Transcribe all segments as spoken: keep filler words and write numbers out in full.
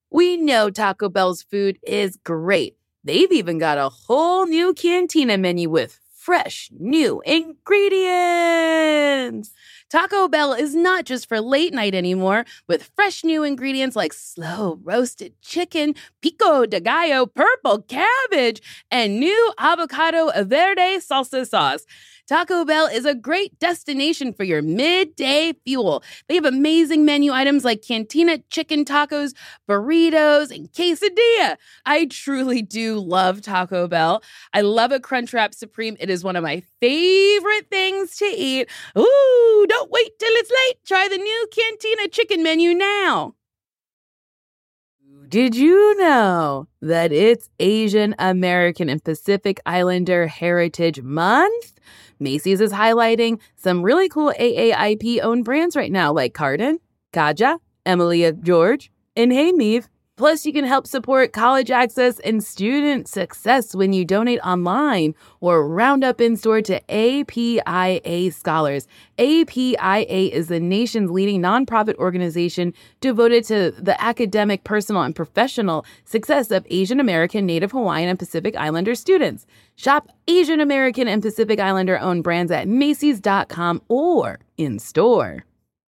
We know Taco Bell's food is great. They've even got a whole new Cantina menu with fresh, new ingredients. Taco Bell is not just for late night anymore, with fresh new ingredients like slow roasted chicken, pico de gallo purple cabbage, and new avocado verde salsa sauce. Taco Bell is a great destination for your midday fuel. They have amazing menu items like Cantina chicken tacos, burritos, and quesadilla. I truly do love Taco Bell. I love a Crunchwrap Supreme. It is one of my favorite things to eat. Ooh, don't wait till it's late. Try the new Cantina chicken menu now. Did you know that it's Asian American and Pacific Islander Heritage Month? Macy's is highlighting some really cool A A I P-owned brands right now, like Cardin, Kaja, Emilia George, and Hey Meave. Plus, you can help support college access and student success when you donate online or round up in store to A P I A Scholars. A P I A is the nation's leading nonprofit organization devoted to the academic, personal, and professional success of Asian American, Native Hawaiian, and Pacific Islander students. Shop Asian American and Pacific Islander owned brands at Macy's dot com or in store.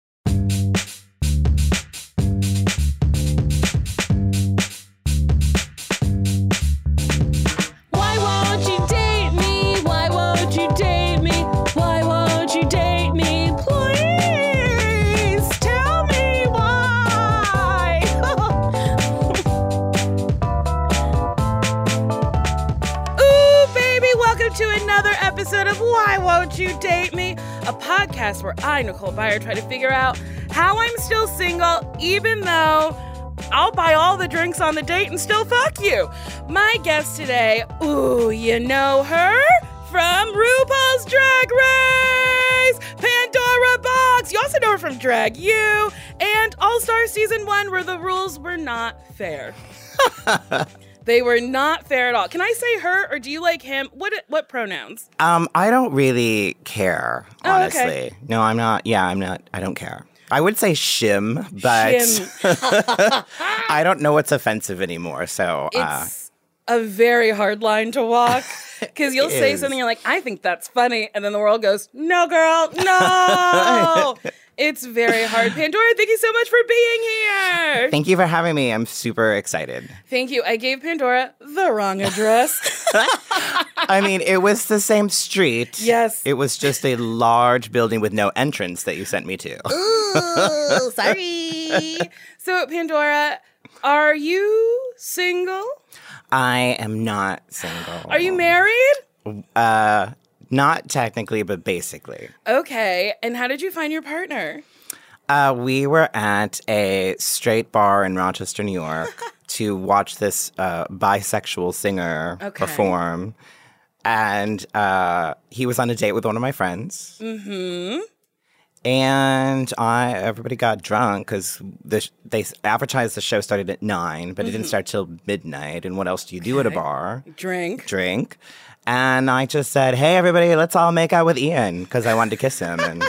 Episode of Why Won't You Date Me? A podcast where I, Nicole Byer, try to figure out how I'm still single, even though I'll buy all the drinks on the date and still fuck you. My guest today, ooh, you know her? From RuPaul's Drag Race, Pandora Box. You also know her from Drag U and All-Star Season one, where the rules were not fair. They were not fair at all. Can I say her or do you like him? What what pronouns? Um, I don't really care, honestly. Oh, okay. No, I'm not. Yeah, I'm not. I don't care. I would say shim, but Shim. I don't know what's offensive anymore. So uh, it's a very hard line to walk because you'll say is. something, you're like, I think that's funny. And then the world goes, no, girl, no. It's very hard. Pandora, thank you so much for being here. Thank you for having me. I'm super excited. Thank you. I gave Pandora the wrong address. I mean, it was the same street. Yes. It was just a large building with no entrance that you sent me to. Ooh, sorry. So, Pandora, are you single? I am not single. Are you married? Uh... Not technically, but basically. Okay. And how did you find your partner? Uh, we were at a straight bar in Rochester, New York, to watch this uh, bisexual singer okay. perform. And uh, he was on a date with one of my friends. Mm-hmm. And I, everybody got drunk because the, they advertised the show started at nine, but mm-hmm. it didn't start till midnight. And what else do you do okay. at a bar? Drink. Drink. And I just said, hey, everybody, let's all make out with Ian, because I wanted to kiss him. And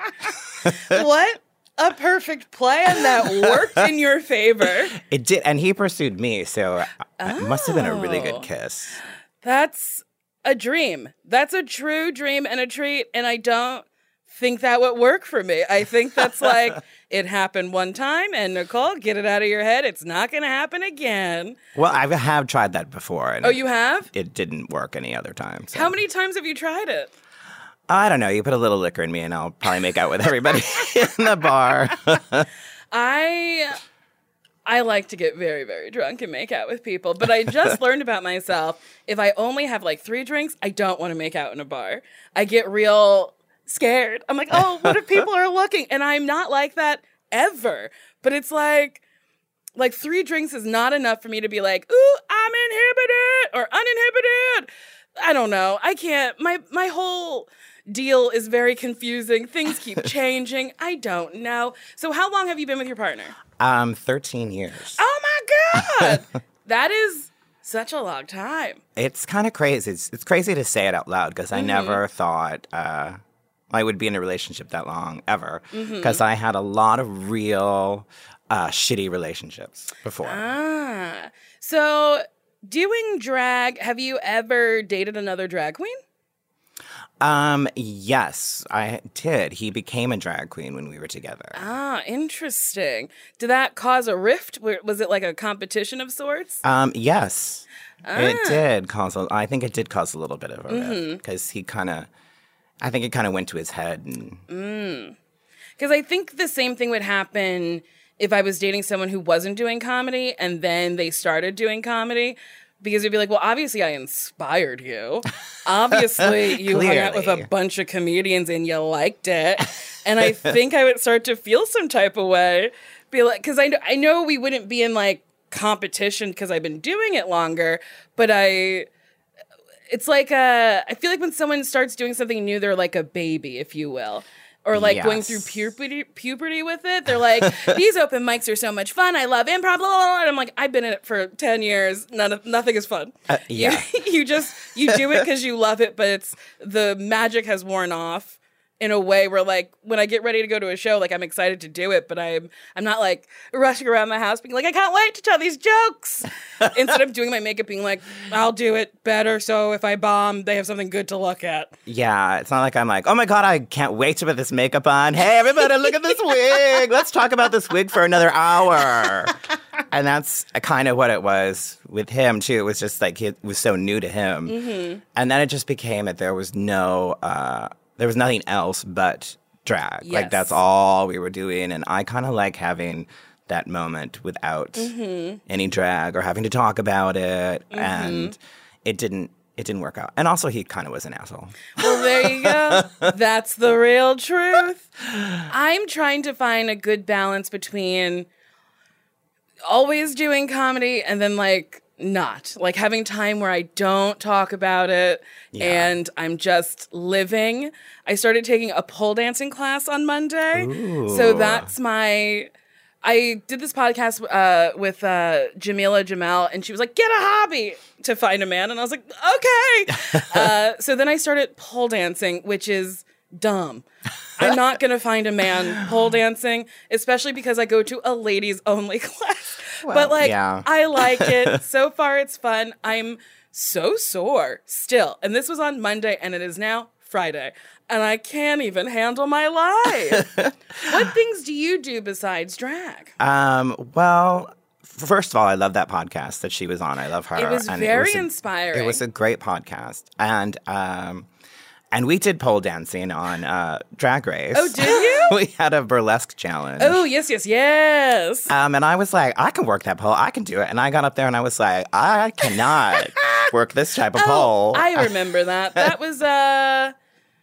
what a perfect plan that worked in your favor. It did, and he pursued me, so oh. it must have been a really good kiss. That's a dream. That's a true dream and a treat, and I don't think that would work for me. I think that's like, it happened one time, and Nicole, get it out of your head. It's not going to happen again. Well, I have tried that before. And oh, it, you have? It didn't work any other time. So. How many times have you tried it? I don't know. You put a little liquor in me, and I'll probably make out with everybody in the bar. I... I like to get very, very drunk and make out with people, but I just learned about myself. If I only have like three drinks, I don't want to make out in a bar. I get real scared. I'm like, oh, what if people are looking? And I'm not like that ever. But it's like, like three drinks is not enough for me to be like, ooh, I'm inhibited or uninhibited. I don't know. I can't. My my whole deal is very confusing. Things keep changing. I don't know. So how long have you been with your partner? Um, thirteen years. Oh my God. That is such a long time. It's kind of crazy. It's, it's crazy to say it out loud because I mm-hmm. never thought uh, I would be in a relationship that long, ever. Because mm-hmm. I had a lot of real uh, shitty relationships before. Ah. So doing drag, have you ever dated another drag queen? Um, yes, I did. He became a drag queen when we were together. Ah, interesting. Did that cause a rift? Where- Was it like a competition of sorts? Um, yes, it Ah. did cause. A, I think it did cause a little bit of a rift because he kind of. I think it kind of went to his head. And Because I think the same thing would happen if I was dating someone who wasn't doing comedy and then they started doing comedy. Because you'd be like, well, obviously I inspired you. Obviously you hung out with a Clearly. bunch of comedians and you liked it. And I think I would start to feel some type of way. Be like, because I, kn- I know we wouldn't be in like competition because I've been doing it longer, but I... It's like uh, I feel like when someone starts doing something new, they're like a baby, if you will. Or like going through Yes. puberty, puberty with it. They're like, these open mics are so much fun. I love improv. Blah, blah, blah. And I'm like, I've been in it for ten years. None of, nothing is fun. Uh, yeah. You, you just, you do it because you love it, but it's, the magic has worn off in a way where like, when I get ready to go to a show, like I'm excited to do it, but I'm, I'm not like rushing around the house being like, I can't wait to tell these jokes. Instead of doing my makeup being like, I'll do it better. So if I bomb, they have something good to look at. Yeah, it's not like I'm like, oh my God, I can't wait to put this makeup on. Hey, everybody, look at this wig. Let's talk about this wig for another hour. And that's kind of what it was with him, too. It was just like it was so new to him. Mm-hmm. And then it just became that there was no, uh, there was nothing else but drag. Yes. Like that's all we were doing. And I kind of like having that moment without Mm-hmm. any drag or having to talk about it. And it didn't. It didn't work out. And also, he kind of was an asshole. Well, there you go. That's the real truth. I'm trying to find a good balance between always doing comedy and then like not. Like having time where I don't talk about it Yeah. and I'm just living. I started taking a pole dancing class on Monday. So Ooh. that's my... I did this podcast uh, with uh, Jamila Jamal, and she was like, get a hobby to find a man. And I was like, okay. uh, so then I started pole dancing, which is dumb. I'm not going to find a man pole dancing, especially because I go to a ladies only class. but like, yeah. I like it. So far, it's fun. I'm so sore still. And this was on Monday, and it is now Friday. And I can't even handle my life. What things do you do besides drag? Um, well, first of all, I love that podcast that she was on. I love her. It was and very a- inspiring. It was a great podcast. And um, and we did pole dancing on uh, Drag Race. Oh, did you? We had a burlesque challenge. Oh, yes, yes, yes. Um, and I was like, I can work that pole. I can do it. And I got up there and I was like, I cannot work this type of pole. Oh, I remember that. That was, uh,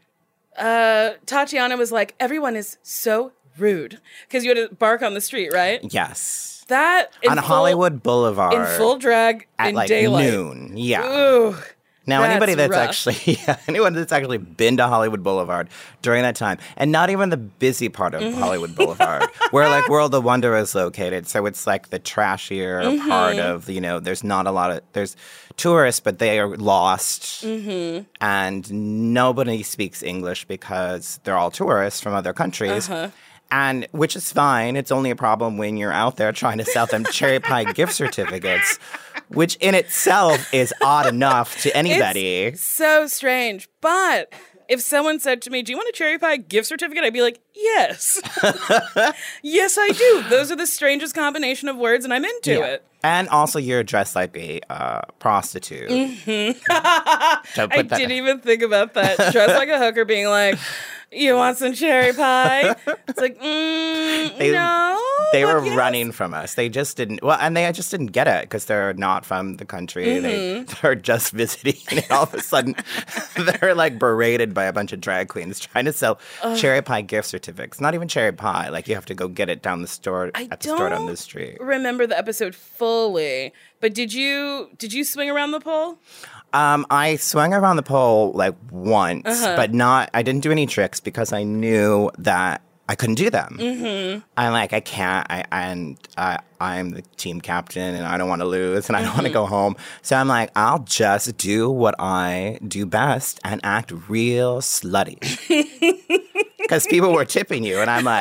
uh, Tatiana was like, everyone is so rude. Because you had to bark on the street, right? Yes. That in On full- Hollywood Boulevard. in full drag at in like daylight. noon. Yeah. Ooh. Now, That's anybody that's rough. actually yeah, anyone that's actually been to Hollywood Boulevard during that time, and not even the busy part of Mm-hmm. Hollywood Boulevard, where like World of Wonder is located, so it's like the trashier Mm-hmm. part of you know. There's not a lot of there's tourists, but they are lost, Mm-hmm. and nobody speaks English because they're all tourists from other countries. Uh-huh. And which is fine. It's only a problem when you're out there trying to sell them cherry pie gift certificates, which in itself is odd enough to anybody. It's so strange. But if someone said to me, do you want a cherry pie gift certificate? I'd be like, yes. Yes, I do. Those are the strangest combination of words, and I'm into Yeah. it. And also, you're dressed like a uh, prostitute. Mm-hmm. Don't I put that- didn't even think about that. Dressed like a hooker, being like, you want some cherry pie? It's like, mm, They- no. They but were yes. running from us. They just didn't. Well, and they just didn't get it because they're not from the country. Mm-hmm. They, they're just visiting, and all of a sudden, they're like berated by a bunch of drag queens trying to sell cherry pie gift certificates. Not even cherry pie. Like you have to go get it down the store I at the store down don't the street. remember the episode fully, but did you did you swing around the pole? Um, I swung around the pole like once, Uh-huh. but not. I didn't do any tricks because I knew that I couldn't do them. Mm-hmm. I'm like, I can't. I and I, I'm the team captain, and I don't want to lose, and I don't want to go home. So I'm like, I'll just do what I do best and act real slutty. Because people were tipping you, and I'm like,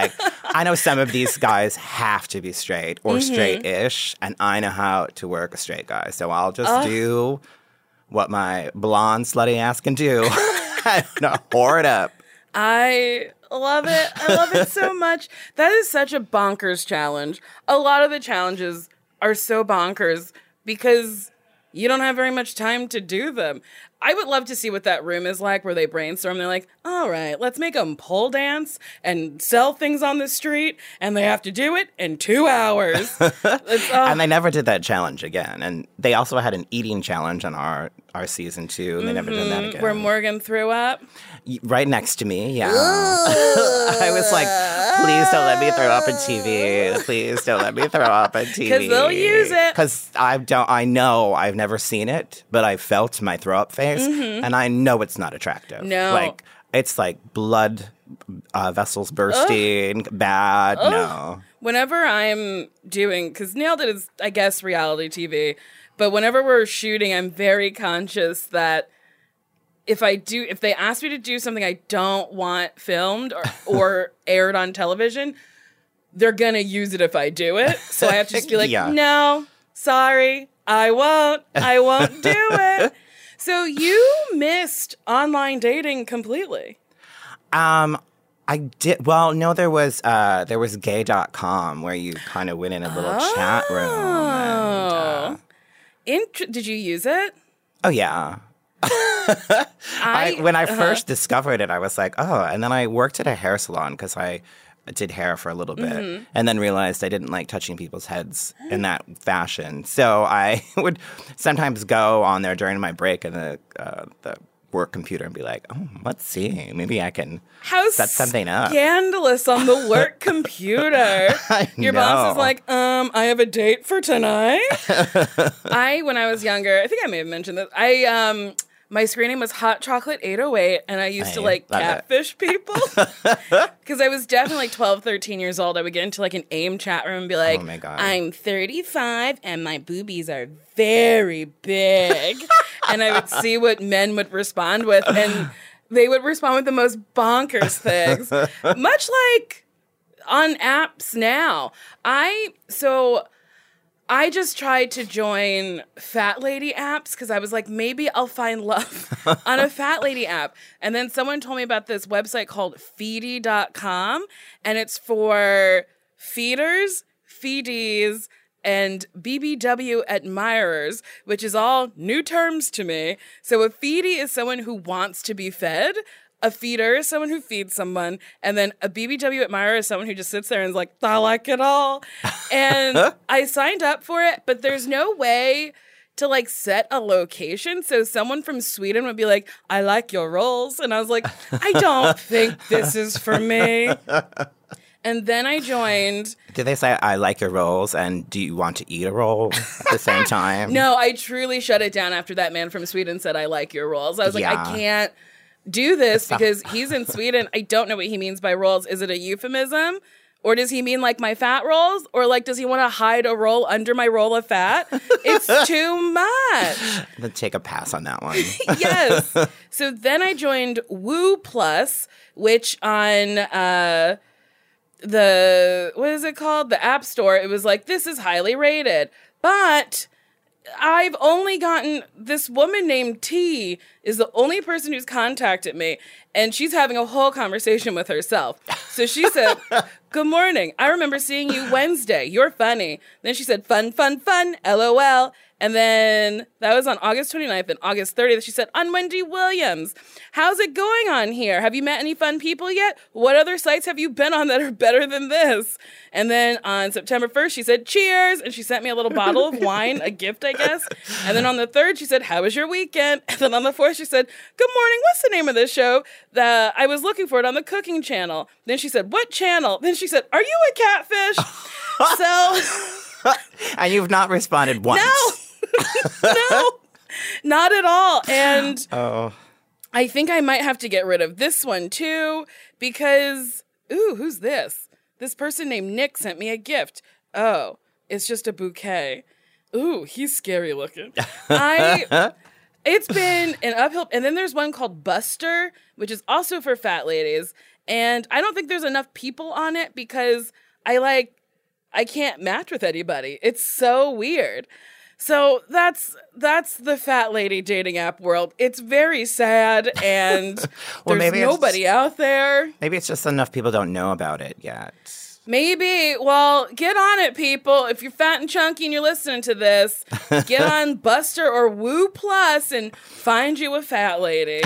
I know some of these guys have to be straight or Mm-hmm. straight-ish, and I know how to work a straight guy. So I'll just Ugh. do what my blonde slutty ass can do. No, whore it up. I love it. I love it so much. That is such a bonkers challenge. A lot of the challenges are so bonkers because you don't have very much time to do them. I would love to see what that room is like where they brainstorm. They're like, all right, let's make them pole dance and sell things on the street. And they have to do it in two hours. It's, uh, And they never did that challenge again. And they also had an eating challenge on our, our season two, and they never did that again. where Morgan threw up. Y- Right next to me, yeah. I was like, please don't let me throw up on T V. Please don't let me throw up on T V. 'Cause they'll use it. Because I don't, I know I've never seen it, but I felt my throw up face, and I know it's not attractive. No. Like, it's like blood uh, vessels bursting, bad, no. Whenever I'm doing, because Nailed It is, I guess, reality T V, but whenever we're shooting, I'm very conscious that if I do, if they ask me to do something I don't want filmed or, or aired on television, they're going to use it if I do it. So I have to just be like, Yeah. no, sorry, I won't. I won't do it. So you missed online dating completely. Um, I did. Well, no, there was uh, there was gay dot com where you kind of went in a little chat room. And, uh, Int- did you use it? oh yeah. I, I, when I uh-huh. first discovered it, I was like, oh, and then I worked at a hair salon because I did hair for a little bit, Mm-hmm. and then realized I didn't like touching people's heads in that fashion. So I would sometimes go on there during my break in the uh, the work computer and be like, oh, let's see, maybe I can How set something up. scandalous on the work computer. I Your boss is know. like, um, I have a date for tonight. I, when I was younger, I think I may have mentioned this. I, um, my screen name was Hot Chocolate eight oh eight, and I used to I like love it. catfish people. Because I was definitely like twelve, thirteen years old. I would get into like an AIM chat room and be like, Oh my God. I'm thirty-five and my boobies are very big. And I would see what men would respond with, and they would respond with the most bonkers things. Much like on apps now. I, so... I just tried to join fat lady apps because I was like, maybe I'll find love on a fat lady app. And then someone told me about this website called feedy dot com, and it's for feeders, feedies, and B B W admirers, which is all new terms to me. So a feedy is someone who wants to be fed. A feeder is someone who feeds someone, and then a B B W admirer is someone who just sits there and is like, I like it all. And I signed up for it, but there's no way to like set a location. So someone from Sweden would be like, I like your rolls. And I was like, I don't think this is for me. And then I joined. Did they say, I like your rolls, and do you want to eat a roll at the same time? No, I truly shut it down after that man from Sweden said, I like your rolls. I was like, I Yeah. can't do this because he's in Sweden. I don't know what he means by rolls. Is it a euphemism? Or does he mean like my fat rolls? Or like, does he want to hide a roll under my roll of fat? It's too much. Let's take a pass on that one. Yes. So then I joined Woo Plus, which on uh, the, what is it called? The App Store, it was like, this is highly rated. But I've only gotten, this woman named T is the only person who's contacted me, and she's having a whole conversation with herself. So she said, good morning. I remember seeing you Wednesday. You're funny. Then she said, fun, fun, fun, LOL. And then that was on August twenty-ninth, and August thirtieth, she said, I'm Wendy Williams. How's it going on here? Have you met any fun people yet? What other sites have you been on that are better than this? And then on September first, she said, cheers. And she sent me a little bottle of wine, a gift, I guess. And then on the third, she said, how was your weekend? And then on the fourth, she said, good morning. What's the name of this show? The, I was looking for it on the cooking channel. Then she said, what channel? Then she said, are you a catfish? So... And you've not responded once. No. No, not at all. And Oh. I think I might have to get rid of this one too, because, ooh, who's this? This person named Nick sent me a gift. Oh, it's just a bouquet. Ooh, he's scary looking. I, it's been an uphill. And then there's one called Buster, which is also for fat ladies. And I don't think there's enough people on it because I like, I can't match with anybody. It's so weird. So that's that's the fat lady dating app world. It's very sad, and well, there's maybe nobody out there. Maybe it's just enough people don't know about it yet. Maybe. Well, get on it, people. If you're fat and chunky and you're listening to this, get on Buster or Woo Plus and find you a fat lady.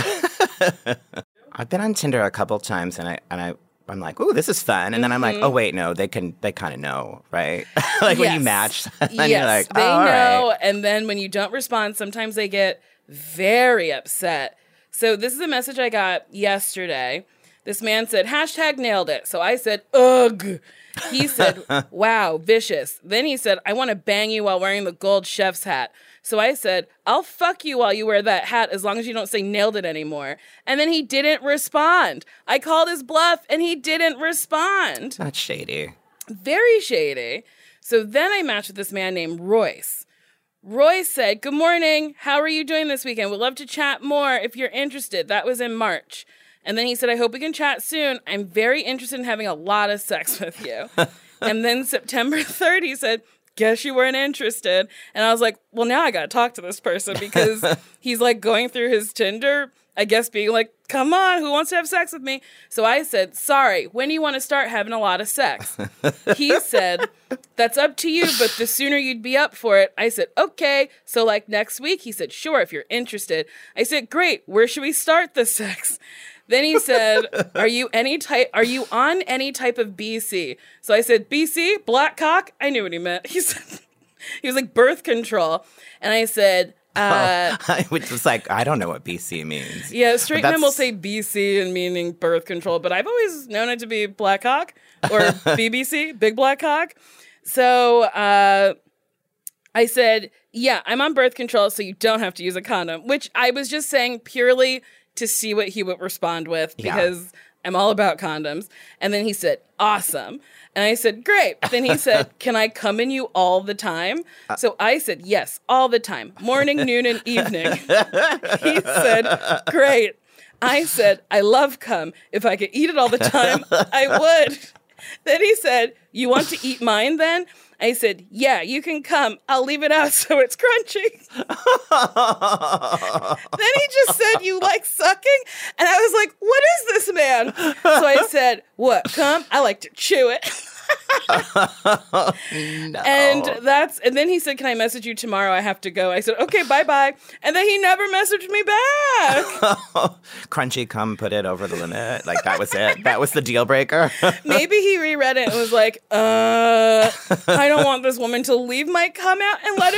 I've been on Tinder a couple times, and I and I I'm like, ooh, this is fun, and then I'm like, oh wait, no, they can they kind of know, right? Like Yes. when you match, and Yes, you're like, oh, they all know. right. And then when you don't respond, sometimes they get very upset. So this is a message I got yesterday. This man said, hashtag nailed it. So I said, ugh. He said, wow, vicious. Then he said, I want to bang you while wearing the gold chef's hat. So I said, I'll fuck you while you wear that hat as long as you don't say nailed it anymore. And then he didn't respond. I called his bluff and he didn't respond. That's shady. Very shady. So then I matched with this man named Royce. Royce said, good morning. How are you doing this weekend? Would love to chat more if you're interested. That was in March. And then he said, I hope we can chat soon. I'm very interested in having a lot of sex with you. And then September third, he said, guess you weren't interested. And I was like, well, now I got to talk to this person because he's like going through his Tinder, I guess being like, come on, who wants to have sex with me? So I said, sorry, when do you want to start having a lot of sex? He said, that's up to you, but the sooner you'd be up for it. I said, okay. So like next week, he said, sure, if you're interested. I said, great. Where should we start the sex? Then he said, are you any type, are you on any type of B C? So I said, B C, black cock? I knew what he meant. He said, he was like birth control. And I said, uh, oh, which was like, I don't know what B C means. yeah, straight But men will that's- say B C and meaning birth control, but I've always known it to be black cock or B B C, big black cock. So, uh, I said, yeah, I'm on birth control, so you don't have to use a condom, which I was just saying purely to see what he would respond with because yeah. I'm all about condoms. And then he said, awesome. And I said, great. Then he said, can I come in you all the time? Uh, so I said, yes, all the time. Morning, noon, and evening. He said, great. I said, I love cum. If I could eat it all the time, I would. Then he said, you want to eat mine then? I said, yeah, you can come. I'll leave it out so it's crunchy. Then he just said, you like sucking? And I was like, what is this man? So I said, what, cum? I like to chew it. No. And that's, and then he said, can I message you tomorrow? I have to go. I said, okay, bye-bye. And then he never messaged me back. Crunchy cum put it over the limit. Like that was it. That was the deal breaker. Maybe he reread it and was like, uh, I don't want this woman to leave my cum out and let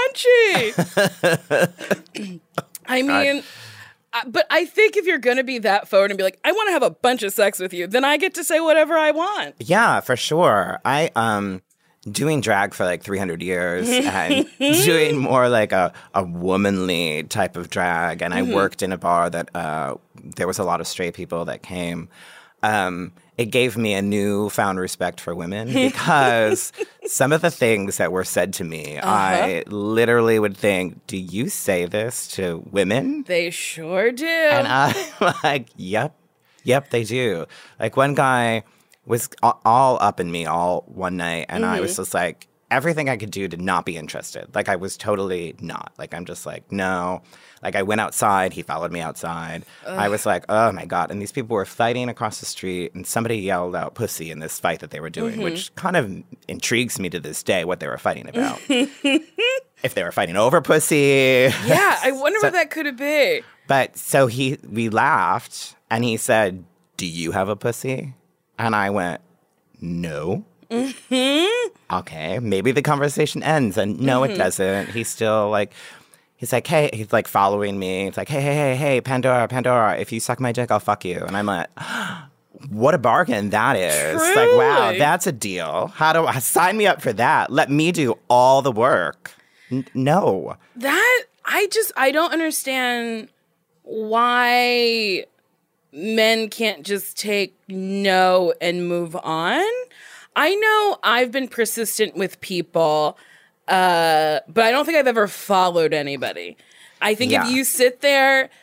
it be crunchy. I mean... Uh, but I think if you're going to be that forward and be like, I want to have a bunch of sex with you, then I get to say whatever I want. Yeah, for sure. I, um, doing drag for like three hundred years and doing more like a, a womanly type of drag. And I mm-hmm. worked in a bar that, uh, there was a lot of straight people that came. Um, it gave me a newfound respect for women because some of the things that were said to me, uh-huh. I literally would think, do you say this to women? They sure do. And I'm like, yep, yep, they do. Like one guy was all up in me all one night and mm-hmm. I was just like, everything I could do to not be interested. Like I was totally not. Like I'm just like, no. Like I went outside, he followed me outside. Ugh. I was like, oh my God. And these people were fighting across the street and somebody yelled out pussy in this fight that they were doing, mm-hmm. which kind of intrigues me to this day what they were fighting about. If they were fighting over pussy. Yeah, I wonder so, what that could have been. But so he, we laughed and he said, do you have a pussy? And I went, no. Mm-hmm. Okay, maybe the conversation ends. And no, mm-hmm. it doesn't. He's still like... He's like, hey, he's like following me. He's like, hey, hey, hey, hey, Pandora, Pandora, if you suck my dick, I'll fuck you. And I'm like, what a bargain that is. Truly. Like, wow, that's a deal. How do I sign me up for that? Let me do all the work. N- no. That, I just, I don't understand why men can't just take no and move on. I know I've been persistent with people. Uh, but I don't think I've ever followed anybody. I think yeah. if you sit there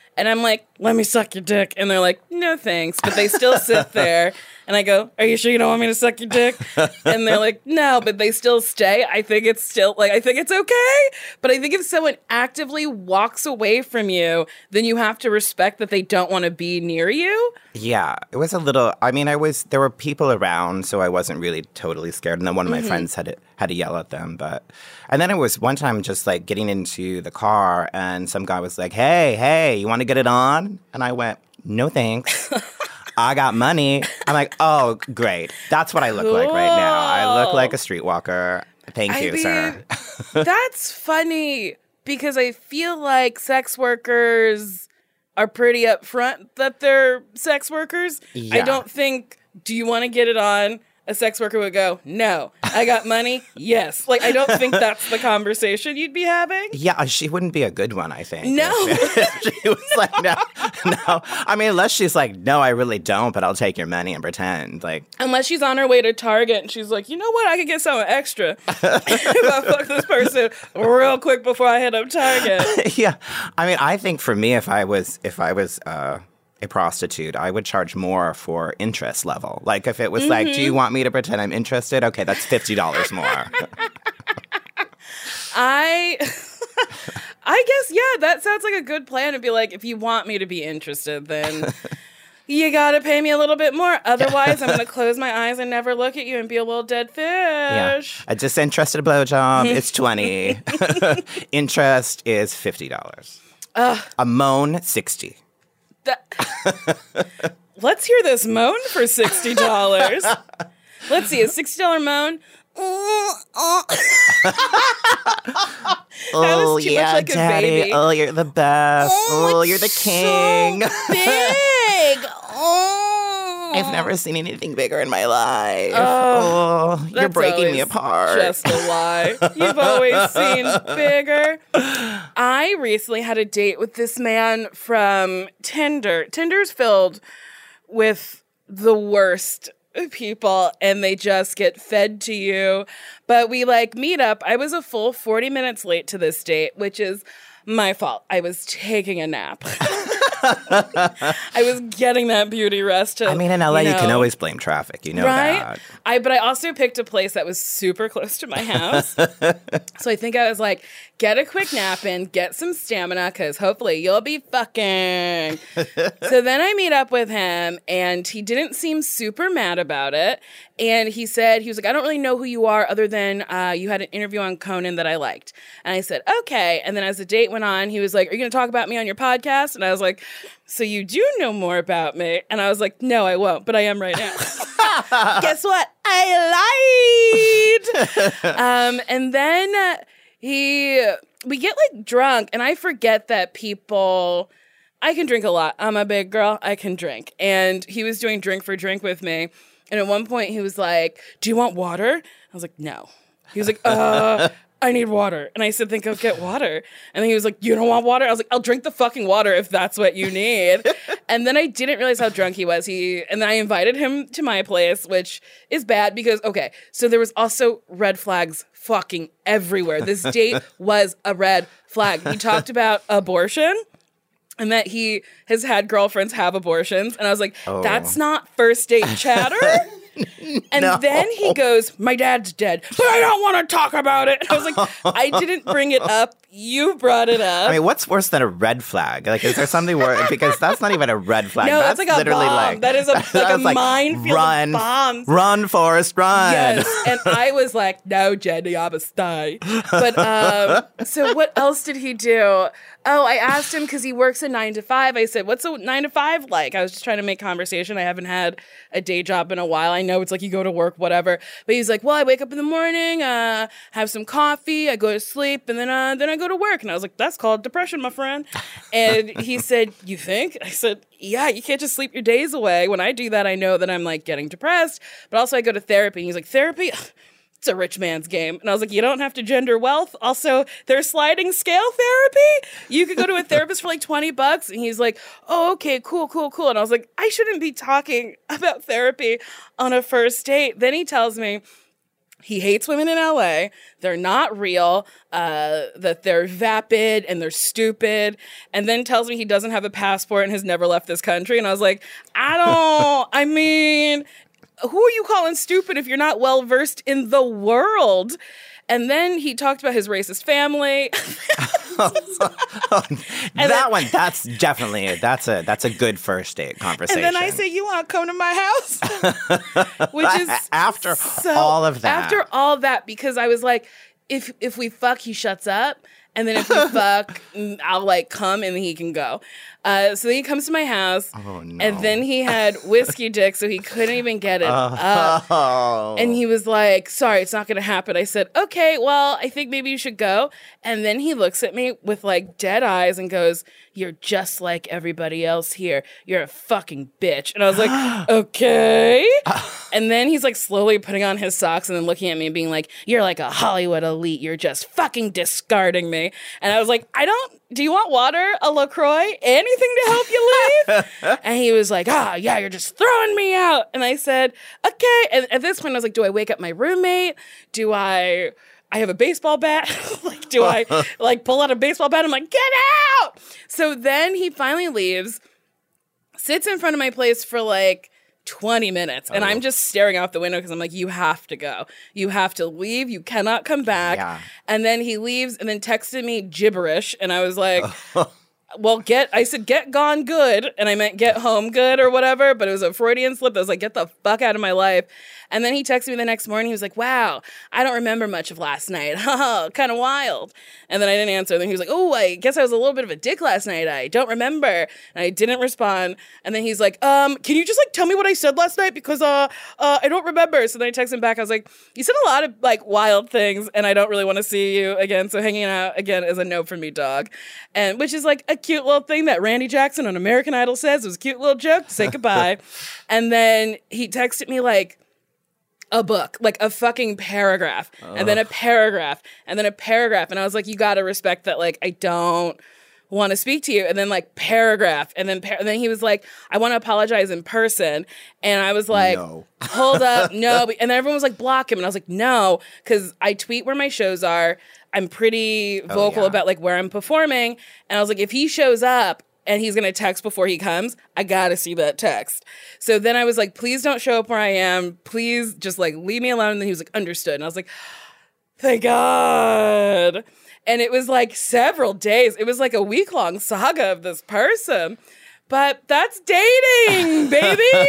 And I'm like, let me suck your dick. And they're like, no thanks. But they still sit there. And I go, are you sure you don't want me to suck your dick? And they're like, no, but they still stay. I think it's still, like, I think it's okay. But I think if someone actively walks away from you, then you have to respect that they don't want to be near you. Yeah, it was a little, I mean, I was, there were people around, so I wasn't really totally scared. And then one of my mm-hmm. friends had to, had to yell at them. But, and then it was one time just like getting into the car and some guy was like, hey, hey, you want to get it on? And I went, no thanks. I got money. I'm like, oh, great. That's what I look cool. like right now. I look like a streetwalker. Thank I you, mean, sir. That's funny because I feel like sex workers are pretty upfront that they're sex workers. Yeah. I don't think, do you want to get it on? A sex worker would go, no. I got money? Yes. Like, I don't think that's the conversation you'd be having. Yeah, she wouldn't be a good one, I think. No. She, she was like, no, no. I mean, unless she's like, no, I really don't, but I'll take your money and pretend. Like, unless she's on her way to Target and she's like, you know what? I could get something extra if I fuck this person real quick before I hit up Target. Yeah. I mean, I think for me, if I was, if I was, uh, a prostitute, I would charge more for interest level. Like if it was mm-hmm. like, do you want me to pretend I'm interested? Okay, that's fifty dollars more. I I guess, yeah, that sounds like a good plan to be like, if you want me to be interested, then you gotta pay me a little bit more. Otherwise, I'm gonna close my eyes and never look at you and be a little dead fish. Yeah. A disinterested blowjob is twenty. Interest is fifty dollars. Uh, a moan, sixty. That, let's hear this moan for sixty dollars. Let's see, a sixty dollars moan. Oh, yeah, like Daddy. Oh, you're the best. Oh, oh you're the king. So big. Oh. I've never seen anything bigger in my life. Oh, oh you're breaking me apart. Just a lie. You've always seen bigger. I recently had a date with this man from Tinder. Tinder's filled with the worst people, and they just get fed to you. But we like meet up. I was a full forty minutes late to this date, which is my fault. I was taking a nap. I was getting that beauty rest. To, I mean, in L A, you, know, you can always blame traffic. You know right? that. I but I also picked a place that was super close to my house. So I think I was like, get a quick nap in, get some stamina, because hopefully you'll be fucking. So then I meet up with him, and he didn't seem super mad about it. And he said, he was like, I don't really know who you are other than uh, you had an interview on Conan that I liked. And I said, okay. And then as the date went on, he was like, are you going to talk about me on your podcast? And I was like, so you do know more about me? And I was like, no, I won't, but I am right now. Guess what? I lied. um, and then uh, he, we get like drunk, and I forget that people, I can drink a lot. I'm a big girl. I can drink. And he was doing drink for drink with me. And at one point he was like, do you want water? I was like, no. He was like, uh, I need water. And I said, then go get water. And then he was like, you don't want water? I was like, I'll drink the fucking water if that's what you need. And then I didn't realize how drunk he was. He And then I invited him to my place, which is bad because, okay, so there was also red flags fucking everywhere. This date was a red flag. He talked about abortion. And that he has had girlfriends have abortions. And I was like, oh. That's not first date chatter. And no. Then he goes, my dad's dead, but I don't want to talk about it. And I was like, I didn't bring it up. You brought it up. I mean, what's worse than a red flag? Like, is there something worse? Because that's not even a red flag. No, that's like a literally bomb. like that is a, like a like, minefield run, of bombs. Run, Forrest, run. Yes. And I was like, no, Jenny, I'm a stay. But um, so what else did he do? Oh, I asked him because he works a nine to five. I said, what's a nine to five like? I was just trying to make conversation. I haven't had a day job in a while. I know it's like you go to work, whatever. But he's like, well, I wake up in the morning, uh, have some coffee, I go to sleep, and then uh, then I go to work. And I was like, that's called depression, my friend. And he said, you think? I said, yeah, you can't just sleep your days away. When I do that, I know that I'm like getting depressed. But also I go to therapy. And he's like, therapy? It's a rich man's game. And I was like, you don't have to gender wealth. Also, there's sliding scale therapy. You could go to a therapist for like twenty bucks. And he's like, oh, okay, cool, cool, cool. And I was like, I shouldn't be talking about therapy on a first date. Then he tells me he hates women in L A. They're not real, uh, that they're vapid and they're stupid, and then tells me he doesn't have a passport and has never left this country. And I was like, I don't, I mean, who are you calling stupid if you're not well versed in the world? And then he talked about his racist family. that then, one, that's definitely it. That's a that's a good first date conversation. And then I say, "You want to come to my house?" Which is after so, all of that. After all that, because I was like, if if we fuck, he shuts up. And then if we fuck, I'll like come and he can go. Uh, so then he comes to my house, oh, no. and then he had whiskey dick, so he couldn't even get it oh. up. And he was like, "Sorry, it's not going to happen." I said, "Okay, well, I think maybe you should go." And then he looks at me with like dead eyes and goes, "You're just like everybody else here. You're a fucking bitch." And I was like, "Okay." And then he's like slowly putting on his socks and then looking at me and being like, "You're like a Hollywood elite. You're just fucking discarding me." And I was like, "I don't, do you want water, a LaCroix, anything to help you leave?" And he was like, "Ah, oh, yeah, you're just throwing me out." And I said, "Okay." And at this point I was like, do I wake up my roommate? Do I, I have a baseball bat. like, do I like pull out a baseball bat? I'm like, "Get out." So then he finally leaves, sits in front of my place for like twenty minutes. And oh. I'm just staring out the window because I'm like, you have to go. You have to leave. You cannot come back. Yeah. And then he leaves and then texted me gibberish. And I was like, well, get, I said, "Get gone good." And I meant get home good or whatever. But it was a Freudian slip. I was like, get the fuck out of my life. And then he texted me the next morning. He was like, "Wow, I don't remember much of last night. Kind of wild." And then I didn't answer. Then he was like, "Oh, I guess I was a little bit of a dick last night. I don't remember." And I didn't respond. And then he's like, um, "Can you just like tell me what I said last night? Because uh, uh, I don't remember." So then I texted him back. I was like, "You said a lot of like wild things and I don't really want to see you again. So hanging out again is a no for me, dog." And which is like a cute little thing that Randy Jackson on American Idol says. It was a cute little joke to say goodbye. And then he texted me like, a book, like a fucking paragraph, Ugh. and then a paragraph, and then a paragraph. And I was like, you got to respect that, like, I don't want to speak to you. And then, like, paragraph. And then, par- and then he was like, "I want to apologize in person." And I was like, no. hold up, no. And then everyone was like, block him. And I was like, no, because I tweet where my shows are. I'm pretty vocal oh, yeah. about, like, where I'm performing. And I was like, if he shows up and he's going to text before he comes, I got to see that text. So then I was like, please don't show up where I am. Please just like leave me alone. And then he was like, understood. And I was like, thank God. And it was like several days. It was like a week long saga of this person. But that's dating, baby.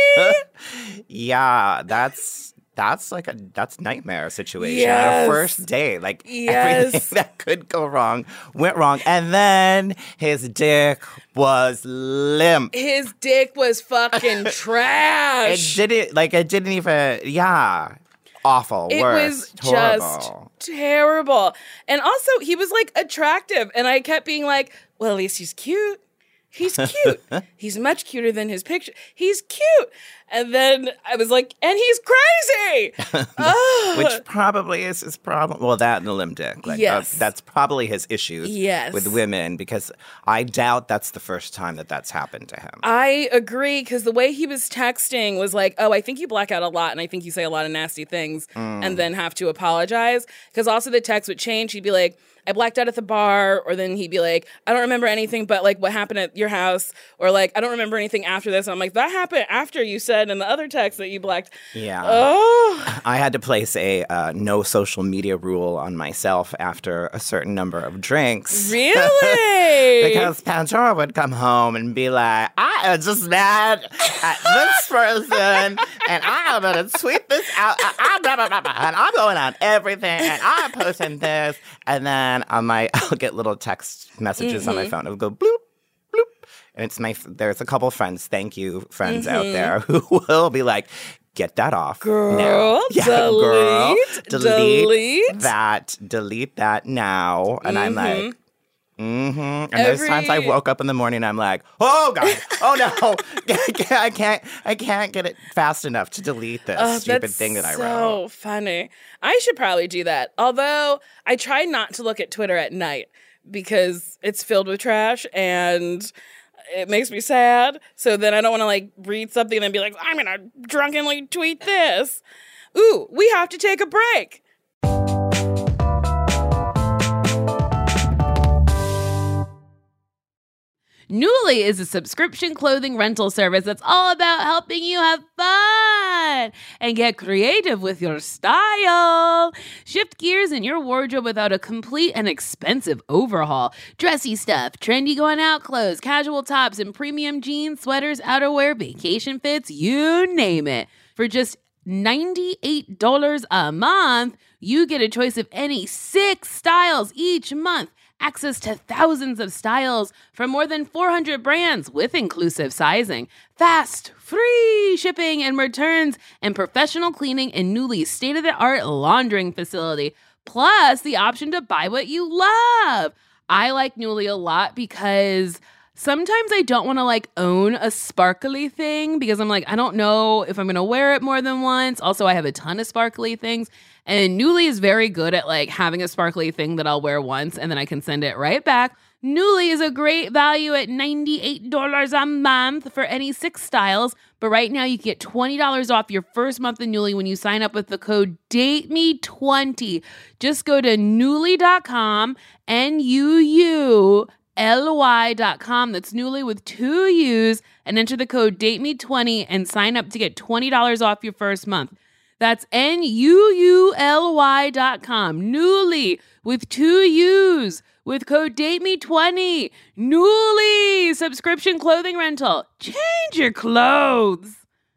Yeah, that's that's like a that's nightmare situation. Yes. Our first date, like yes. everything that could go wrong went wrong, and then his dick was limp. His dick was fucking trash. It didn't like it didn't even yeah. Awful. It worse, was just terrible. And also, he was like attractive, and I kept being like, well, at least he's cute. He's cute. He's much cuter than his picture. He's cute. And then I was like, and he's crazy. Which probably is his problem. Well, that and the limp dick. Like, yes. That's, that's probably his issues yes. with women, because I doubt that's the first time that that's happened to him. I agree, because the way he was texting was like, oh, I think you black out a lot, and I think you say a lot of nasty things, mm. and then have to apologize. Because also the text would change. He'd be like, I blacked out at the bar, or then he'd be like, I don't remember anything but like what happened at your house, or like, I don't remember anything after this. And I'm like, that happened after you said in the other text that you blacked. Yeah. Oh. I had to place a uh, no social media rule on myself after a certain number of drinks. Really? Because Pandora would come home and be like, I am just mad at this person, and I'm going to tweet this out, I'm blah, blah, blah, blah, and I'm going on everything, and I'm posting this, and then And on my, I'll get little text messages mm-hmm. on my phone. It'll go bloop, bloop. And it's my, there's a couple friends, thank you friends mm-hmm. out there, who will be like, get that off. Girl, now. Yeah, delete, girl, delete, delete that, delete that now. And mm-hmm. I'm like, mm-hmm. And Every... there's times I woke up in the morning and I'm like, oh God, oh no, I can't, I can't get it fast enough to delete this oh, stupid thing that I so wrote. So funny. I should probably do that. Although I try not to look at Twitter at night because it's filled with trash and it makes me sad. So then I don't want to like read something and then be like, I'm going to drunkenly tweet this. Ooh, we have to take a break. Nuuly is a subscription clothing rental service that's all about helping you have fun and get creative with your style. Shift gears in your wardrobe without a complete and expensive overhaul. Dressy stuff, trendy going out clothes, casual tops, and premium jeans, sweaters, outerwear, vacation fits, you name it. For just ninety-eight dollars a month, you get a choice of any six styles each month. Access to thousands of styles from more than four hundred brands with inclusive sizing, fast, free shipping and returns, and professional cleaning in Nuuly's state-of-the-art laundering facility, plus the option to buy what you love. I like Nuuly a lot because sometimes I don't want to like own a sparkly thing because I'm like, I don't know if I'm going to wear it more than once. Also, I have a ton of sparkly things. And Nuuly is very good at like having a sparkly thing that I'll wear once and then I can send it right back. Nuuly is a great value at ninety-eight dollars a month for any six styles. But right now you can get twenty dollars off your first month of Nuuly when you sign up with the code date me twenty. Just go to Nuuly dot com, N U U L Y dot com. That's Nuuly with two U's, and enter the code date me twenty and sign up to get twenty dollars off your first month. That's N U U L Y dot com. Nuuly with two U's with code date me twenty. Nuuly subscription clothing rental. Change your clothes.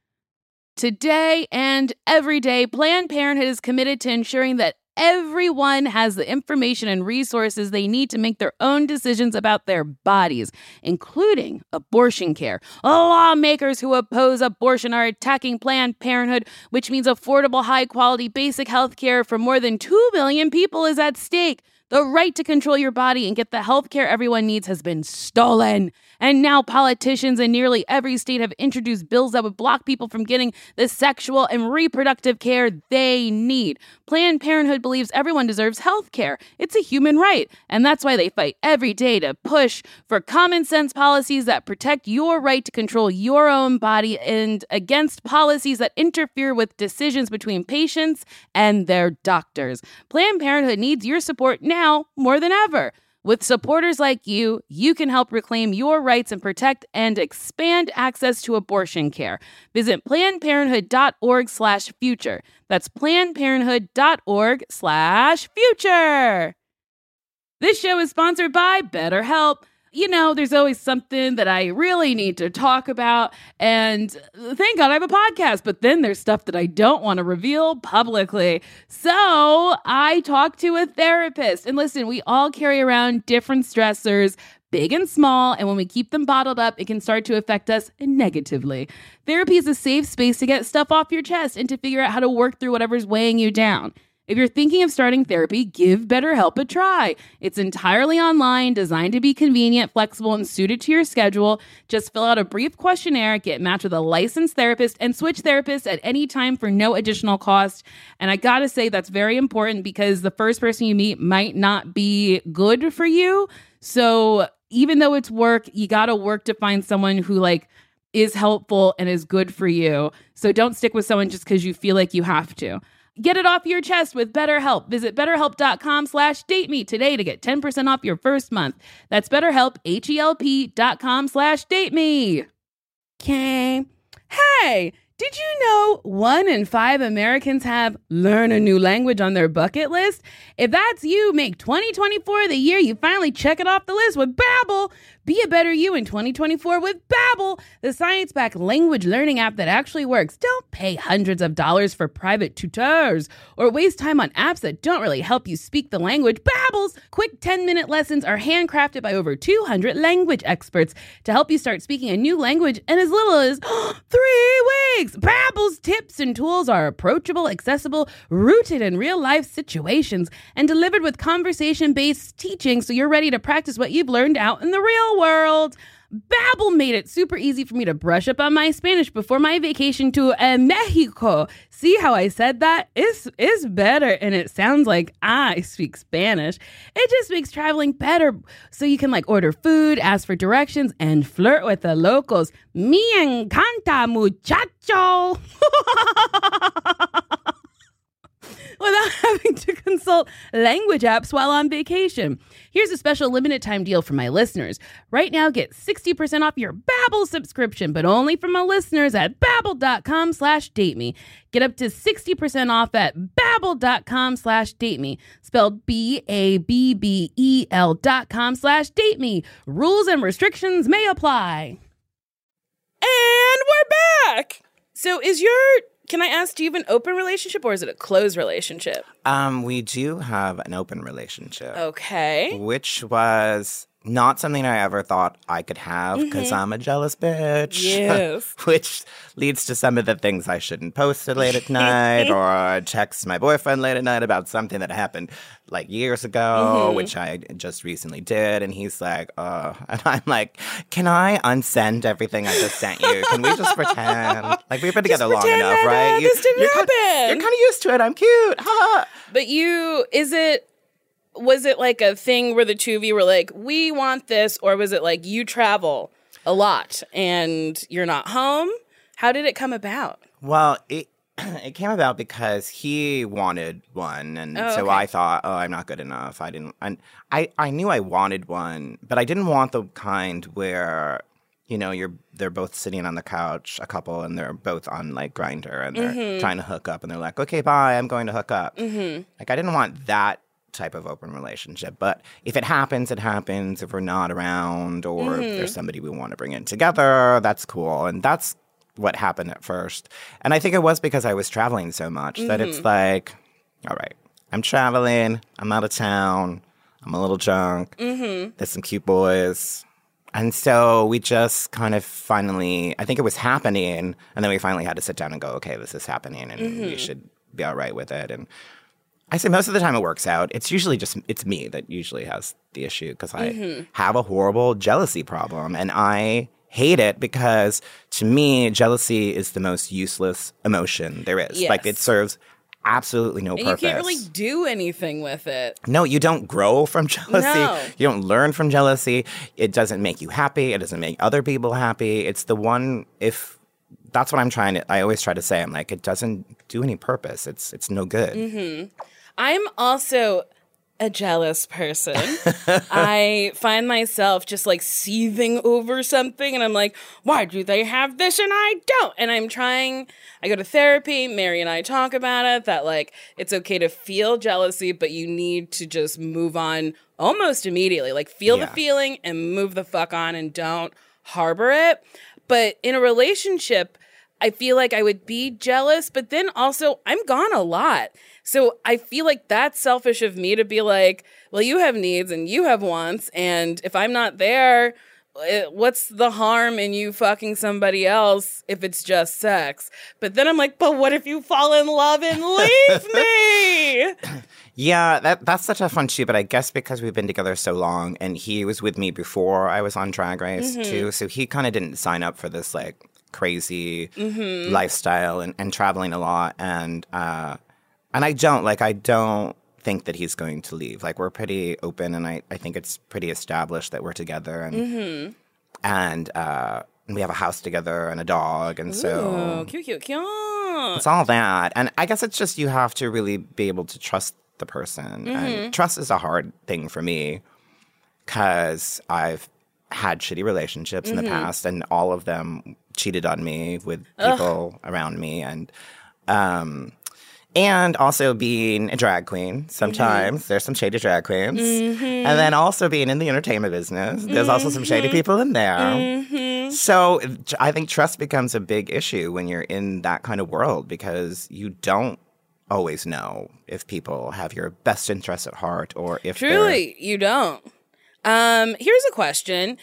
Today and every day, Planned Parenthood is committed to ensuring that everyone has the information and resources they need to make their own decisions about their bodies, including abortion care. Lawmakers who oppose abortion are attacking Planned Parenthood, which means affordable, high-quality, basic health care for more than two million people is at stake. The right to control your body and get the health care everyone needs has been stolen. And now politicians in nearly every state have introduced bills that would block people from getting the sexual and reproductive care they need. Planned Parenthood believes everyone deserves health care. It's a human right. And that's why they fight every day to push for common sense policies that protect your right to control your own body and against policies that interfere with decisions between patients and their doctors. Planned Parenthood needs your support now more than ever. With supporters like you, you can help reclaim your rights and protect and expand access to abortion care. Visit plannedparenthood.org slash future. That's plannedparenthood.org slash future. This show is sponsored by BetterHelp. You know, there's always something that I really need to talk about, and thank God I have a podcast, but then there's stuff that I don't want to reveal publicly. So I talked to a therapist, and listen, we all carry around different stressors, big and small, and when we keep them bottled up, it can start to affect us negatively. Therapy is a safe space to get stuff off your chest and to figure out how to work through whatever's weighing you down. If you're thinking of starting therapy, give BetterHelp a try. It's entirely online, designed to be convenient, flexible, and suited to your schedule. Just fill out a brief questionnaire, get matched with a licensed therapist, and switch therapists at any time for no additional cost. And I gotta say, that's very important because the first person you meet might not be good for you. So even though it's work, you gotta work to find someone who like is helpful and is good for you. So don't stick with someone just because you feel like you have to. Get it off your chest with BetterHelp. Visit betterhelp.com slash date me today to get ten percent off your first month. That's BetterHelp, H-E-L-P dot com slash date me. Okay. Hey, did you know one in five Americans have learn a new language on their bucket list? If that's you, make twenty twenty-four the year you finally check it off the list with Babbel. Be a better you in twenty twenty-four with Babbel, the science-backed language learning app that actually works. Don't pay hundreds of dollars for private tutors or waste time on apps that don't really help you speak the language. Babbel's quick ten-minute lessons are handcrafted by over two hundred language experts to help you start speaking a new language in as little as three weeks. Babbel's tips and tools are approachable, accessible, rooted in real-life situations, and delivered with conversation-based teaching so you're ready to practice what you've learned out in the real world. Babbel made it super easy for me to brush up on my Spanish before my vacation to uh, Mexico. See how I said that? It's, it's better, and it sounds like I speak Spanish. It just makes traveling better, so you can like order food, ask for directions, and flirt with the locals. Me encanta, muchacho. without having to consult language apps while on vacation. Here's a special limited time deal for my listeners. Right now, get sixty percent off your Babbel subscription, but only for my listeners at babbel.com slash date me. Get up to sixty percent off at babbel.com slash date me. Spelled B A B B E L dot com slash date me. Rules and restrictions may apply. And we're back. So is your, can I ask, do you have an open relationship or is it a closed relationship? Um, we do have an open relationship. Okay. Which was not something I ever thought I could have because Mm-hmm. I'm a jealous bitch. Yes. Which leads to some of the things I shouldn't post it late at night or text my boyfriend late at night about something that happened like years ago, Mm-hmm. which I just recently did. And he's like, uh, and I'm like, can I unsend everything I just sent you? Can we just pretend? Like, we've been together long pretend enough, that, right? uh, this didn't you're kind, happen. you're kind of used to it. I'm cute. Ha. But you, is it, was it like a thing where the two of you were like, we want this, or was it like you travel a lot and you're not home? How did it come about? Well, it it came about because he wanted one, and Oh, so okay. I thought, oh, I'm not good enough. I didn't, and I I knew I wanted one, but I didn't want the kind where, you know, you're they're both sitting on the couch, a couple, and they're both on like Grindr, and they're Mm-hmm. trying to hook up, and they're like, okay, bye, I'm going to hook up. Mm-hmm. Like, I didn't want that type of open relationship, but if it happens, it happens. If we're not around, or Mm-hmm. if there's somebody we want to bring in together, that's cool, and that's what happened at first. And I think it was because I was traveling so much that Mm-hmm. it's like, all right, I'm traveling, I'm out of town, I'm a little drunk, Mm-hmm. there's some cute boys. And so we just kind of finally, I think it was happening, and then we finally had to sit down and go, okay, this is happening, and Mm-hmm. we should be all right with it. And I say most of the time it works out. It's usually just, it's me that usually has the issue because I Mm-hmm. have a horrible jealousy problem, and I hate it because to me, jealousy is the most useless emotion there is. Yes. Like, it serves absolutely no And purpose. you can't really do anything with it. No, you don't grow from jealousy. No. You don't learn from jealousy. It doesn't make you happy. It doesn't make other people happy. It's the one, if that's what I'm trying to, I always try to say, I'm like, it doesn't do any purpose. It's it's no good. Mm-hmm. I'm also a jealous person. I find myself just like seething over something, and I'm like, why do they have this and I don't? And I'm trying, I go to therapy, Mary and I talk about it, that like it's okay to feel jealousy, but you need to just move on almost immediately. Like, feel Yeah. the feeling and move the fuck on and don't harbor it. But in a relationship, I feel like I would be jealous, but then also I'm gone a lot. So I feel like that's selfish of me to be like, well, you have needs and you have wants. And if I'm not there, eh, what's the harm in you fucking somebody else if it's just sex? But then I'm like, but what if you fall in love and leave me? Yeah, that that's such a fun too. But I guess because we've been together so long, and he was with me before I was on Drag Race Mm-hmm. too, so he kind of didn't sign up for this like crazy Mm-hmm. lifestyle and, and traveling a lot. And uh, and I don't like I don't think that he's going to leave. Like, we're pretty open, and I, I think it's pretty established that we're together, and Mm-hmm. and uh, we have a house together and a dog, and so Oh, cute, cute, cute. it's all that. And I guess it's just you have to really be able to trust the person. Mm-hmm. And trust is a hard thing for me because I've had shitty relationships in the Mm-hmm. past, and all of them cheated on me with people around me. And um, and also being a drag queen, sometimes Mm-hmm. there's some shady drag queens. And then also being in the entertainment business, there's also some shady Mm-hmm. people in there. So I think trust becomes a big issue when you're in that kind of world because you don't always know if people have your best interests at heart or if they're- Truly, you don't. Um, here's a question.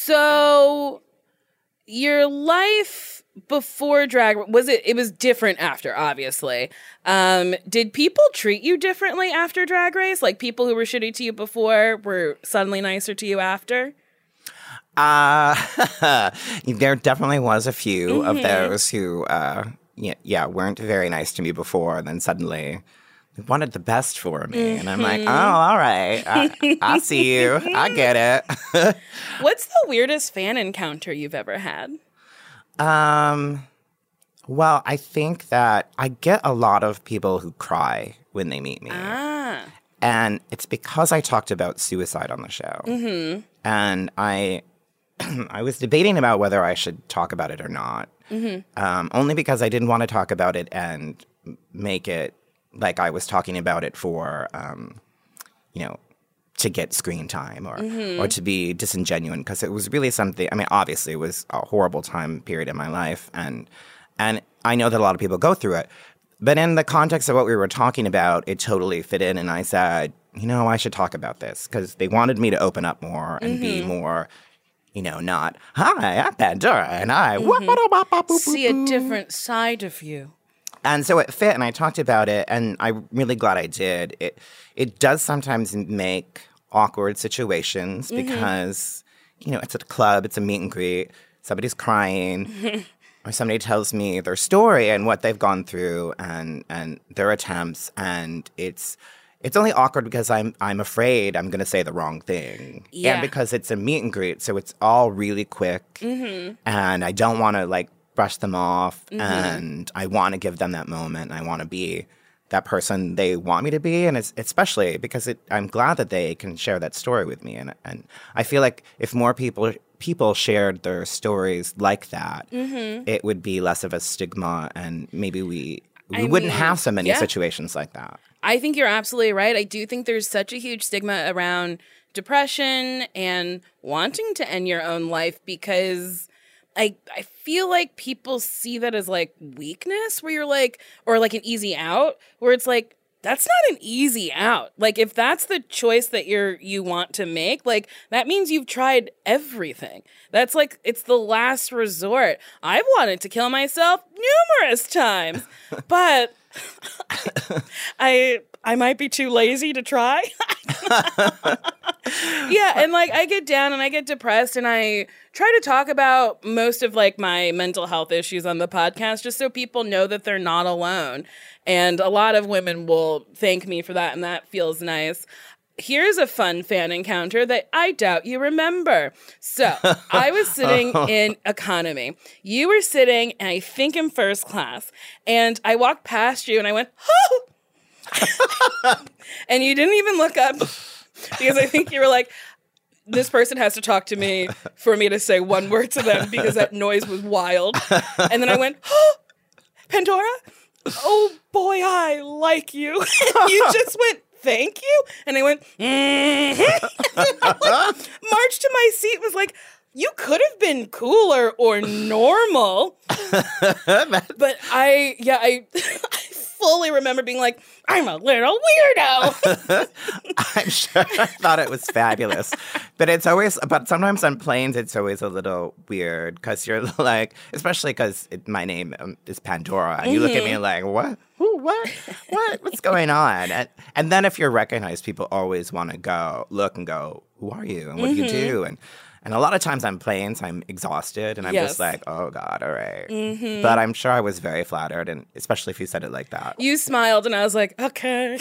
So, your life before drag was it? It was different after, obviously. Um, did people treat you differently after Drag Race? Like, people who were shitty to you before were suddenly nicer to you after? Uh, there definitely was a few Mm-hmm. of those who, uh, yeah, yeah, weren't very nice to me before, and then suddenly they wanted the best for me, and I'm like, oh, all right, I, I see you, I get it. What's the weirdest fan encounter you've ever had? um, Well, I think that I get a lot of people who cry when they meet me. Ah. And it's because I talked about suicide on the show. Mm-hmm. And I I was debating about whether I should talk about it or not. Mm-hmm. Um, only because I didn't want to talk about it and make it like I was talking about it for, um, you know, to get screen time or mm-hmm. or to be disingenuous, because it was really something. I mean, obviously, it was a horrible time period in my life, and and I know that a lot of people go through it. But in the context of what we were talking about, it totally fit in, and I said, you know, I should talk about this, because they wanted me to open up more and mm-hmm. be more, you know, not, hi, I'm Pandora, and I mm-hmm. see a different side of you. And so it fit, and I talked about it, and I'm really glad I did. It it does sometimes make awkward situations mm-hmm. because, you know, it's at a club, it's a meet and greet, somebody's crying, mm-hmm. or somebody tells me their story and what they've gone through and, and their attempts, and it's it's only awkward because I'm I'm afraid I'm going to say the wrong thing. Yeah. And because it's a meet and greet, so it's all really quick, mm-hmm. and I don't want to, like, brush them off, mm-hmm. and I want to give them that moment, and I want to be that person they want me to be, and it's especially because it, I'm glad that they can share that story with me, and and I feel like if more people people shared their stories like that, mm-hmm. it would be less of a stigma, and maybe we we I wouldn't mean, have so many yeah. situations like that. I think you're absolutely right. I do think there's such a huge stigma around depression and wanting to end your own life, because I I feel like people see that as, like, weakness, where you're like, or like an easy out, where it's like, that's not an easy out. Like, if that's the choice that you're you want to make, like, that means you've tried everything. That's like, it's the last resort. I've wanted to kill myself numerous times, but I I might be too lazy to try. Yeah, and, like, I get down and I get depressed, and I try to talk about most of, like, my mental health issues on the podcast, just so people know that they're not alone. And a lot of women will thank me for that, and that feels nice. Here's a fun fan encounter that I doubt you remember. So I was sitting oh. in economy. You were sitting, and I think in first class. And I walked past you, and I went, oh! And you didn't even look up, because I think you were like, this person has to talk to me for me to say one word to them, because that noise was wild. And then I went, oh, Pandora? Oh, boy, I like you. And you just went, thank you? And I went, mm-hmm. And I, like, marched to my seat, was like, you could have been cooler or normal. But I, yeah, I, I fully remember being like, I'm a little weirdo. I'm sure I thought it was fabulous. But it's always, but sometimes on planes, it's always a little weird, because you're like, especially because my name um, is Pandora, and mm-hmm. you look at me like, what? Who, what? What? What's going on? And, and then if you're recognized, people always want to go, look and go, who are you? And what mm-hmm. do you do? And And a lot of times on planes, I'm exhausted, and I'm yes. just like, oh, God, all right. Mm-hmm. But I'm sure I was very flattered, and especially if you said it like that. You smiled, and I was like, okay.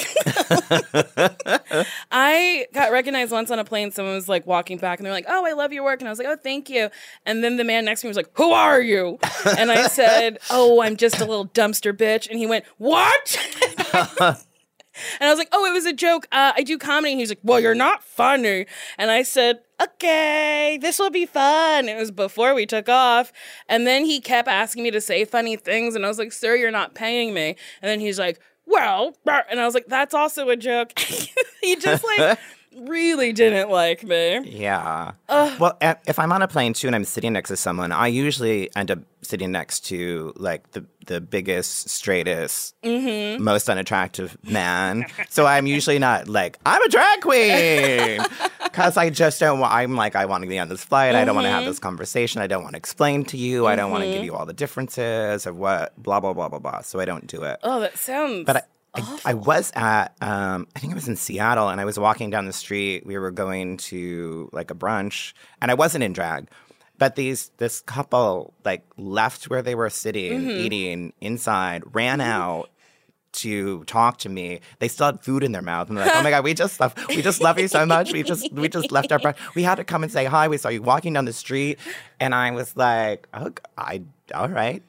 I got recognized once on a plane. Someone was, like, walking back, and they're like, oh, I love your work. And I was like, oh, thank you. And then the man next to me was like, who are you? And I said, oh, I'm just a little dumpster bitch. And he went, what? And I was like, oh, it was a joke. Uh, I do comedy. And he was like, well, you're not funny. And I said, okay, this will be fun. It was before we took off. And then he kept asking me to say funny things. And I was like, sir, you're not paying me. And then he's like, well, and I was like, that's also a joke. He just, like, really didn't like me. Yeah. Ugh. Well, if I'm on a plane, too, and I'm sitting next to someone, I usually end up sitting next to, like, the, the biggest, straightest, mm-hmm. most unattractive man. So I'm usually not like, I'm a drag queen. Because I just don't want, I'm like, I want to be on this flight. Mm-hmm. I don't want to have this conversation. I don't want to explain to you. Mm-hmm. I don't want to give you all the differences of what, blah, blah, blah, blah, blah. So I don't do it. Oh, that sounds But I, I, I was at, um, I think I was in Seattle, and I was walking down the street. We were going to, like, a brunch, and I wasn't in drag. But these this couple, like, left where they were sitting, mm-hmm. eating inside, ran mm-hmm. out to talk to me. They still had food in their mouth, and they're like, "Oh my God, we just love, we just love you so much. We just, we just left our brunch. We had to come and say hi. We saw you walking down the street," and I was like, "Oh, I, all right."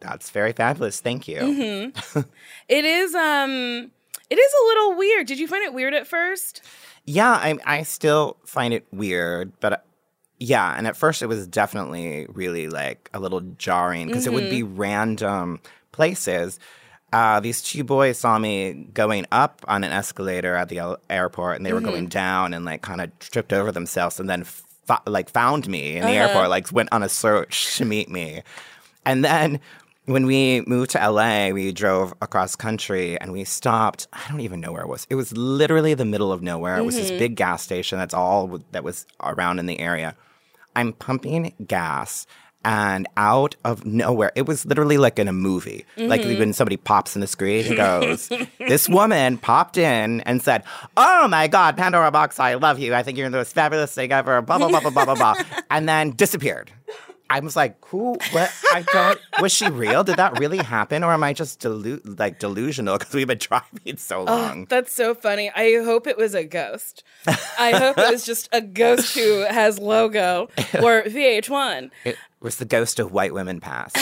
That's very fabulous. Thank you. Mm-hmm. It is, um, it is a little weird. Did you find it weird at first? Yeah, I, I still find it weird, but uh, yeah, and at first it was definitely really like a little jarring because mm-hmm. it would be random places. Uh, these two boys saw me going up on an escalator at the el- airport, and they were mm-hmm. going down and like kind of tripped over themselves, and then f- like found me in the uh-huh. airport, like went on a search to meet me. And then when we moved to L A, we drove across country and we stopped. I don't even know where it was. It was literally the middle of nowhere. Mm-hmm. It was this big gas station. That's all w- that was around in the area. I'm pumping gas, and out of nowhere, it was literally like in a movie. Mm-hmm. Like when somebody pops in the screen, it goes, this woman popped in and said, oh my God, Pandora Box, I love you. I think you're the most fabulous thing ever, blah, blah, blah, blah, blah, blah, blah. And then disappeared. I was like, who, what, I don't, was she real? Did that really happen? Or am I just delu- like delusional because we've been driving so long? Oh, that's so funny. I hope it was a ghost. I hope it was just a ghost who has logo or V H one. It was the ghost of White Women Past.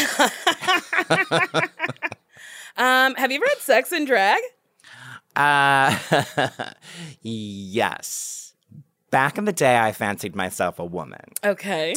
um, have you ever had sex in drag? Uh, yes. Back in the day, I fancied myself a woman. Okay.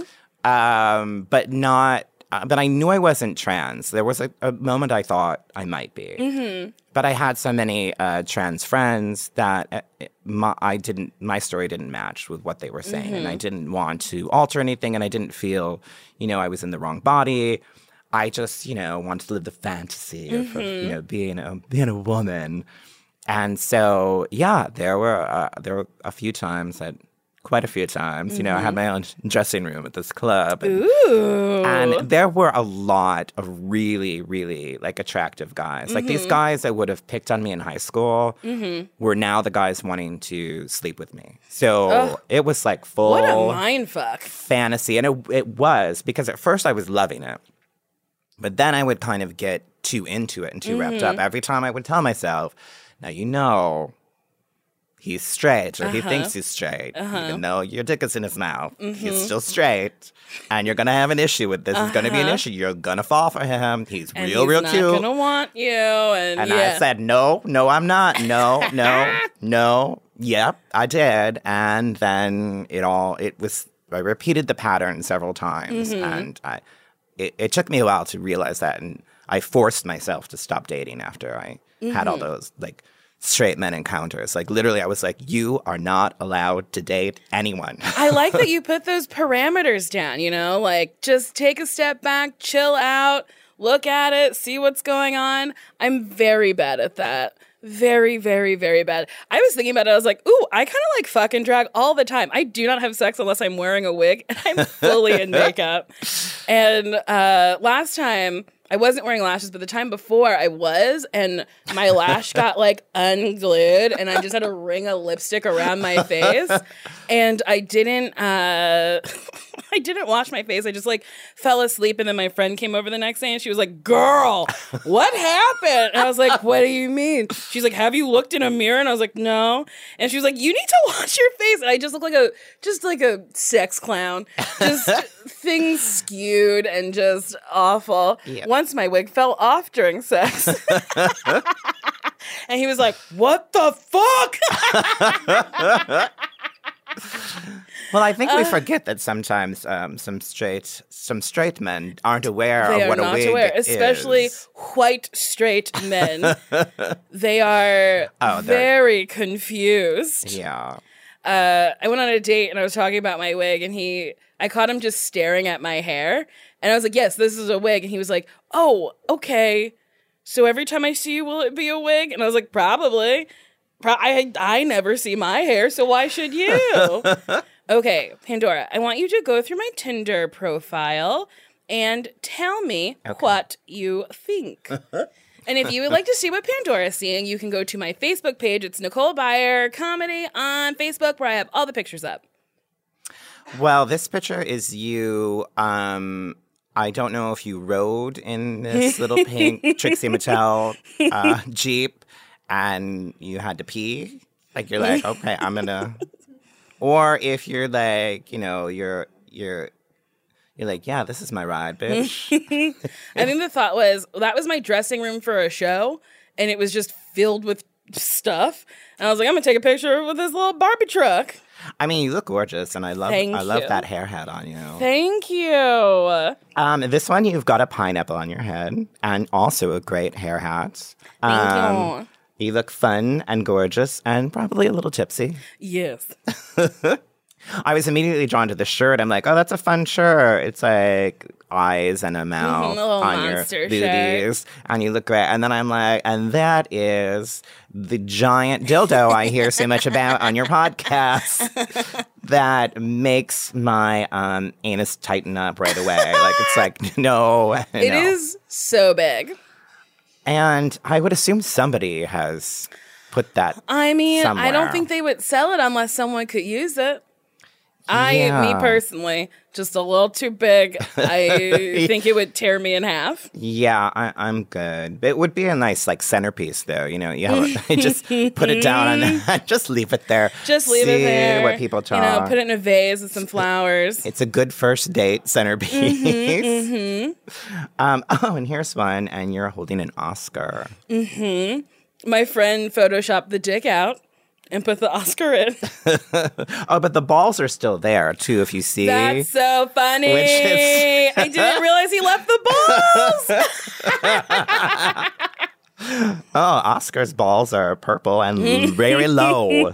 Um, but not, uh, but I knew I wasn't trans. There was a, a moment I thought I might be. Mm-hmm. But I had so many uh, trans friends that uh, my, I didn't, my story didn't match with what they were saying. Mm-hmm. And I didn't want to alter anything. And I didn't feel, you know, I was in the wrong body. I just, you know, wanted to live the fantasy of, mm-hmm. of you know, being a, being a woman. And so, yeah, there were, uh, there were a few times that, Quite a few times. Mm-hmm. You know, I had my own dressing room at this club. And, Ooh. and there were a lot of really, really, like, attractive guys. Mm-hmm. Like, these guys that would have picked on me in high school mm-hmm. were now the guys wanting to sleep with me. So Ugh. It was, like, full what a mind fuck. fantasy. And it, it was, because at first I was loving it. But then I would kind of get too into it and too mm-hmm. wrapped up. Every time I would tell myself, now, you know... he's straight, or uh-huh. he thinks he's straight. Uh-huh. Even though your dick is in his mouth, mm-hmm. he's still straight. And you're going to have an issue with this. Uh-huh. It's going to be an issue. You're going to fall for him. He's and real, he's real not cute. He's going to want you. And, and yeah. I said, no, no, I'm not. No, no, no. Yep, I did. And then it all, it was, I repeated the pattern several times. Mm-hmm. And I, it, it took me a while to realize that. And I forced myself to stop dating after I mm-hmm. had all those, like, straight men encounters. Like, literally, I was like, you are not allowed to date anyone. I like that you put those parameters down, you know? Like, just take a step back, chill out, look at it, see what's going on. I'm very bad at that. Very, very, very bad. I was thinking about it. I was like, ooh, I kind of like fucking drag all the time. I do not have sex unless I'm wearing a wig, and I'm fully in makeup. And uh, last time... I wasn't wearing lashes, but the time before I was, and my lash got like unglued, and I just had a ring of lipstick around my face, and I didn't, uh, I didn't wash my face. I just like fell asleep, and then my friend came over the next day, and she was like, "Girl, what happened?" And I was like, "What do you mean?" She's like, "Have you looked in a mirror?" And I was like, "No." And she was like, "You need to wash your face." And I just look like a, just like a sex clown, just things skewed and just awful. Yeah. Once my wig fell off during sex. And he was like, what the fuck? Well, I think uh, we forget that sometimes um, some straight some straight men aren't aware they of what are a not wig aware, especially is. white straight men. They are oh, very confused. Yeah. Uh, I went on a date and I was talking about my wig, and he, I caught him just staring at my hair. And I was like, yes, this is a wig. And he was like, oh, okay. So every time I see you, will it be a wig? And I was like, probably. Pro- I, I never see my hair, so why should you? Okay, Pandora, I want you to go through my Tinder profile and tell me okay. what you think. And if you would like to see what Pandora is seeing, you can go to my Facebook page. It's Nicole Byer Comedy on Facebook, where I have all the pictures up. Well, this picture is you. Um, I don't know if you rode in this little pink Trixie Mattel uh, Jeep and you had to pee. Like, you're like, okay, I'm going to. Or if you're like, you know, you're you're You're like, yeah, this is my ride, bitch. I think the thought was, that was my dressing room for a show, and it was just filled with stuff. And I was like, I'm going to take a picture with this little Barbie truck. I mean, you look gorgeous, and I love Thank I love you. that hair hat on you. Thank you. Um, this one, you've got a pineapple on your head, and also a great hair hat. Thank Um, you. You look fun and gorgeous and probably a little tipsy. Yes. I was immediately drawn to the shirt. I'm like, oh, that's a fun shirt. It's like eyes and a mouth Mhm, a little on your monster booties. And you look great. And then I'm like, and that is the giant dildo I hear so much about on your podcast that makes my um, anus tighten up right away. Like, it's like, no. It no. is so big. And I would assume somebody has put that I mean, I don't somewhere. think they would sell it unless someone could use it. I, Yeah. me personally, just a little too big. I think it would tear me in half. Yeah, I, I'm good. It would be a nice like centerpiece, though. You know, you have a, just put it down and just leave it there. Just leave See it there. what people talk. You know, put it in a vase with some flowers. It's a good first date centerpiece. Mm-hmm, Um, oh, and here's one, and you're holding an Oscar. My friend photoshopped the dick out and put the Oscar in. Oh, but the balls are still there too. If you see, That's so funny. Which is- I didn't realize he left the balls. oh, Oscar's balls are purple and very low.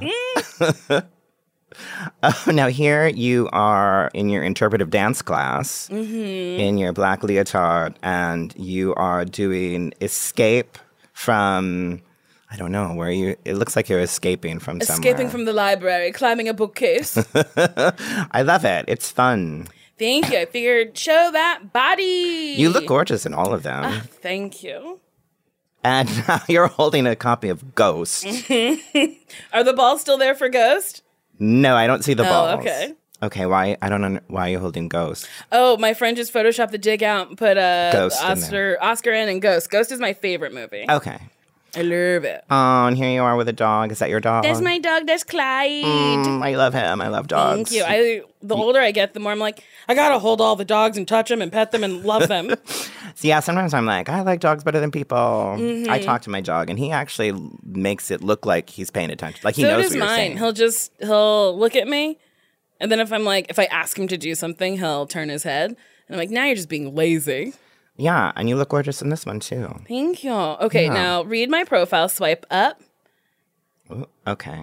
Oh, now here you are in your interpretive dance class in your black leotard, and you are doing escape from, I don't know, where you, it looks like you're escaping from somewhere. Escaping from the library, climbing a bookcase. I love it. It's fun. Thank you. I figured, show that body. You look gorgeous in all of them. Ah, thank you. And now you're holding a copy of Ghost. Are the balls still there for Ghost? No, I don't see the Oh, balls. okay. Okay, why? I don't know why you're holding Ghost. Oh, my friend just photoshopped the dick out and put a Ghost in Oscar, Oscar in and Ghost. Ghost is my favorite movie. Okay. I love it. Oh, and here you are with a dog. Is that your dog? That's my dog. That's Clyde. Mm, I love him. I love dogs. Thank you. I the older I get, the more I'm like, I gotta hold all the dogs and touch them and pet them and love them. So yeah, sometimes I'm like, I like dogs better than people. Mm-hmm. I talk to my dog, and he actually makes it look like he's paying attention. Like he so knows does what you're mine. saying. He'll just he'll look at me, and then if I'm like, if I ask him to do something, he'll turn his head, and I'm like, now you're just being lazy. Yeah, and you look gorgeous in this one too. Thank you. Okay, Yeah. now read my profile. Swipe up. Ooh, okay.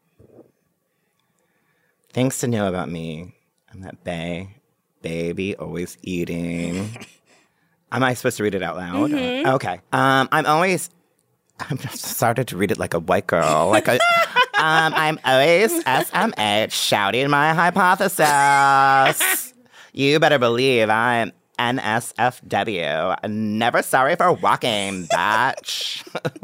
Things to know about me. I'm that bae, baby, always eating. Am I supposed to read it out loud? Mm-hmm. Okay. Um, I'm always. I'm just started to read it like a white girl. Like a, um, I'm always S M H shouting my hypothesis. You better believe I'm N S F W. Never sorry for walking, bitch.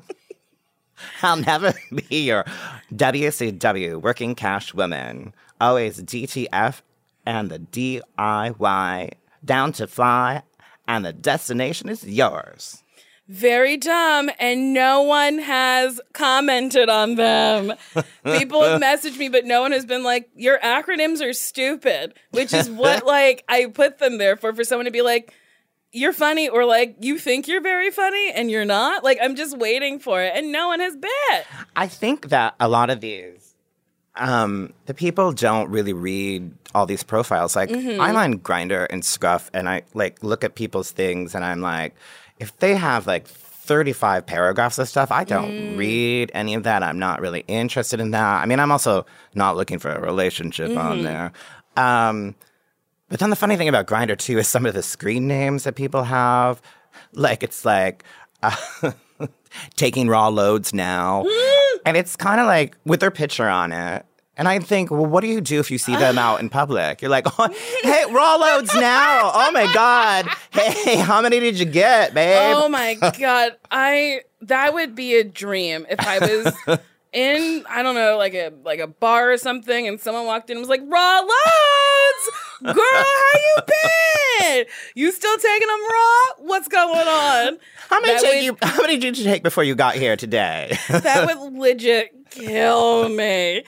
I'll never be your W C W, working cash woman. Always D T F and the D I Y. Down to fly, and the destination is yours. Very dumb, and no one has commented on them. People have messaged me, but no one has been like, your acronyms are stupid, which is what, like, I put them there for, for someone to be like, you're funny, or like, you think you're very funny, and you're not. Like, I'm just waiting for it, and no one has bit. I think that a lot of these, um, the people don't really read all these profiles. Like, I'm on Grindr and Scruff, and I, like, look at people's things, and I'm like, if they have like thirty-five paragraphs of stuff, I don't mm. read any of that. I'm not really interested in that. I mean, I'm also not looking for a relationship mm-hmm. on there. Um, but then the funny thing about Grindr too is some of the screen names that people have. Like it's like uh, taking raw loads now, and it's kind of like with their picture on it. And I think, well, what do you do if you see them out in public? You're like, oh, hey, raw loads now. Oh, my God. Hey, how many did you get, babe? Oh, my God. I that would be a dream if I was in, I don't know, like a like a bar or something, and someone walked in and was like, raw loads! Girl, how you been? You still taking them raw? What's going on? How many, That take would- you, how many did you take before you got here today? That would legit kill me.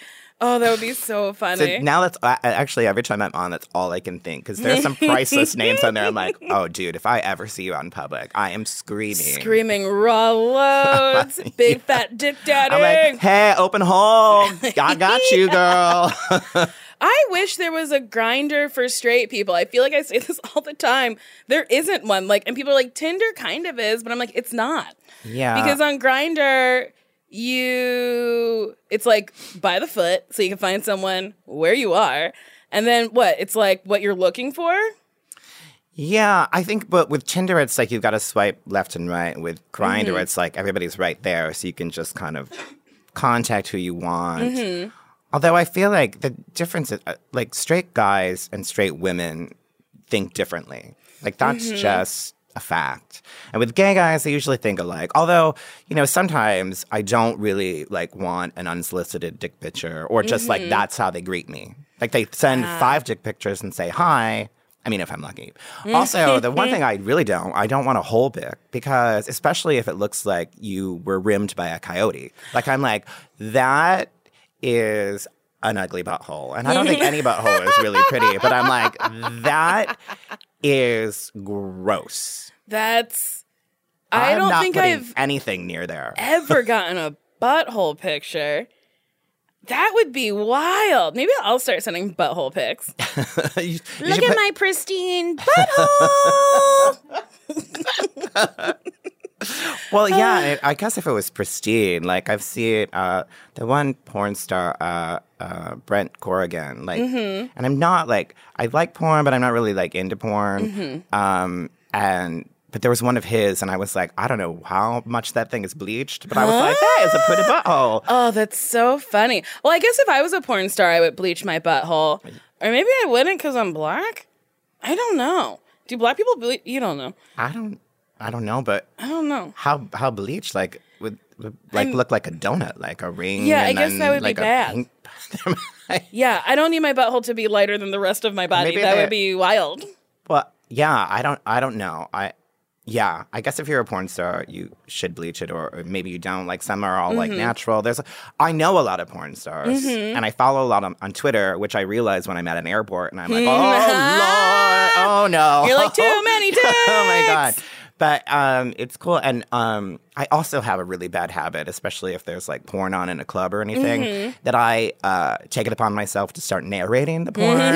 Oh, that would be so funny. So now that's uh, actually every time I'm on, that's all I can think because there's some priceless names on there. I'm like, oh, dude, if I ever see you out in public, I am screaming, screaming raw loads, big fat dick daddy. I'm like, hey, open hole, I got you, girl. I wish there was a Grindr for straight people. I feel like I say this all the time. There isn't one. Like, and people are like, Tinder kind of is, but I'm like, it's not. Yeah, because on Grindr, you, it's like by the foot, so you can find someone where you are. And then what? It's like what you're looking for? Yeah, I think, but with Tinder, it's like you've got to swipe left and right. With Grindr, mm-hmm. it's like everybody's right there, so you can just kind of contact who you want. Mm-hmm. Although I feel like the difference is, uh, like, straight guys and straight women think differently. Like, that's mm-hmm. just a fact. And with gay guys, they usually think alike. Although, you know, sometimes I don't really, like, want an unsolicited dick picture or just, mm-hmm. like, that's how they greet me. Like, they send ah. five dick pictures and say, hi. I mean, if I'm lucky. Also, the one thing I really don't, I don't want a whole dick because, especially if it looks like you were rimmed by a coyote. Like, I'm like, that is an ugly butthole. And I don't think any butthole is really pretty, but I'm like, that is gross. That's, I I'm don't not think putting I've anything near there. ever gotten a butthole picture. That would be wild. Maybe I'll start sending butthole pics. you, you Look at put- my pristine butthole. Well, yeah, it, I guess if it was pristine, like I've seen uh, the one porn star, uh, uh, Brent Corrigan, like, mm-hmm. and I'm not like, I like porn, but I'm not really like into porn. Mm-hmm. Um, and, but there was one of his, and I was like, I don't know how much that thing is bleached, but I was like, hey, it's a pretty butthole. Oh, that's so funny. Well, I guess if I was a porn star, I would bleach my butthole. Or maybe I wouldn't because I'm black. I don't know. Do black people bleach? You don't know. I don't. I don't know, but I don't know how how bleached like would, would like I'm, look like a donut, like a ring. Yeah, and I guess then, that would like, be bad. Pink... yeah, I don't need my butthole to be lighter than the rest of my body. Maybe that they... would be wild. Well, yeah, I don't. I don't know. I yeah, I guess if you're a porn star, you should bleach it, or, or maybe you don't. Like some are all mm-hmm. like natural. There's, I know a lot of porn stars, mm-hmm. and I follow a lot on, on Twitter, which I realized when I'm at an airport, and I'm like, oh Lord, oh no, you're like too many dicks. Oh my God. But um, it's cool. And um, I also have a really bad habit, especially if there's like porn on in a club or anything, mm-hmm. that I uh, take it upon myself to start narrating the porn.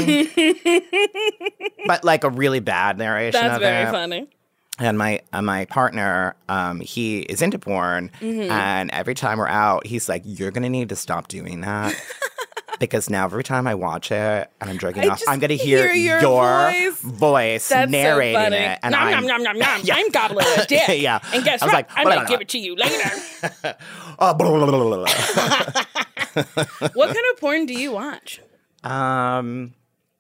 But like a really bad narration That's of very it. funny. And my uh, my partner, um, he is into porn. Mm-hmm. And every time we're out, he's like, you're going to need to stop doing that. Because now every time I watch it and I'm jerking I off, I'm going to hear, hear your, your voice, voice narrating so it. And nom, I'm, nom, nom, nom, nom. Yeah. I'm gobbling a dick. Yeah. And guess I was what? like, I'm blah, going to blah, give it to you later. uh, blah, blah, blah, blah. What kind of porn do you watch? Um,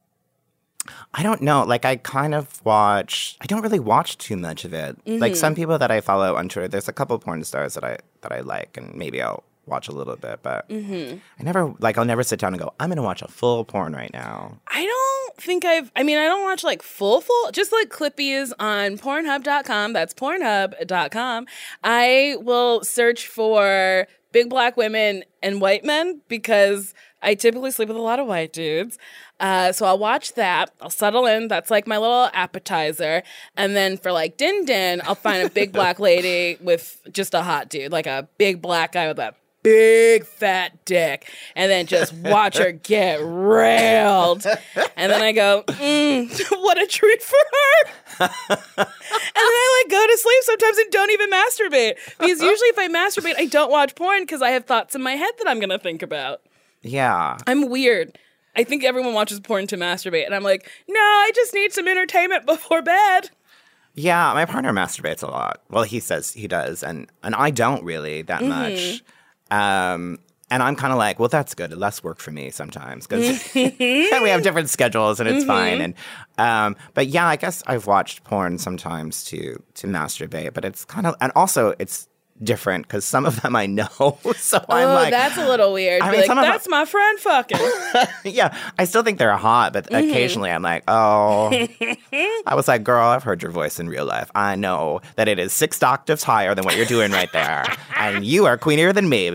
I don't know. Like, I kind of watch. I don't really watch too much of it. Mm-hmm. Like some people that I follow on Twitter, there's a couple porn stars that I that I like, and maybe I'll watch a little bit. But mm-hmm. I never like. I'll never sit down and go, I'm going to watch a full porn right now. I don't think I've. I mean, I don't watch like full full. Just like Clippies on Pornhub dot com. That's Pornhub dot com. I will search for big black women and white men because I typically sleep with a lot of white dudes. Uh, so I'll watch that. I'll settle in. That's like my little appetizer. And then for like din din, I'll find a big black lady with just a hot dude, like a big black guy with a big fat dick, and then just watch her get railed. And then I go, mm, what a treat for her. And then I like go to sleep sometimes and don't even masturbate. Because usually if I masturbate, I don't watch porn because I have thoughts in my head that I'm going to think about. Yeah. I'm weird. I think everyone watches porn to masturbate. And I'm like, no, I just need some entertainment before bed. Yeah, my partner masturbates a lot. Well, he says he does. And, and I don't really that mm-hmm. much. Um, and I'm kind of like, well, that's good. Less work for me sometimes because we have different schedules and it's mm-hmm. fine. And um, but yeah, I guess I've watched porn sometimes to to masturbate, but it's kind of and also it's different because some of them I know. So I'm oh, like, that's a little weird. I mean, like, some that's of my friend fucking. Yeah, I still think they're hot, but mm-hmm. occasionally I'm like, oh. I was like, girl, I've heard your voice in real life. I know that it is six octaves higher than what you're doing right there, and you are queenier than me.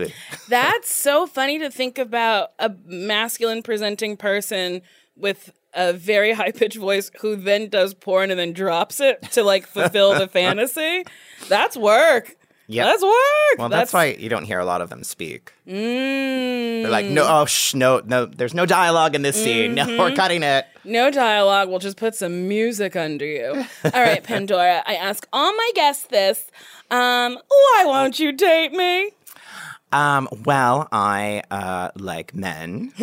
That's so funny to think about a masculine presenting person with a very high pitched voice who then does porn and then drops it to like fulfill the fantasy. That's work. Yeah, that's work. Well, that's, that's why you don't hear a lot of them speak. Mm. They're like, no, oh, shh, no, no, there's no dialogue in this scene. Mm-hmm. No, we're cutting it. No dialogue. We'll just put some music under you. All right, Pandora. I ask all my guests this. Um, why won't you date me? Um, well, I uh, like men.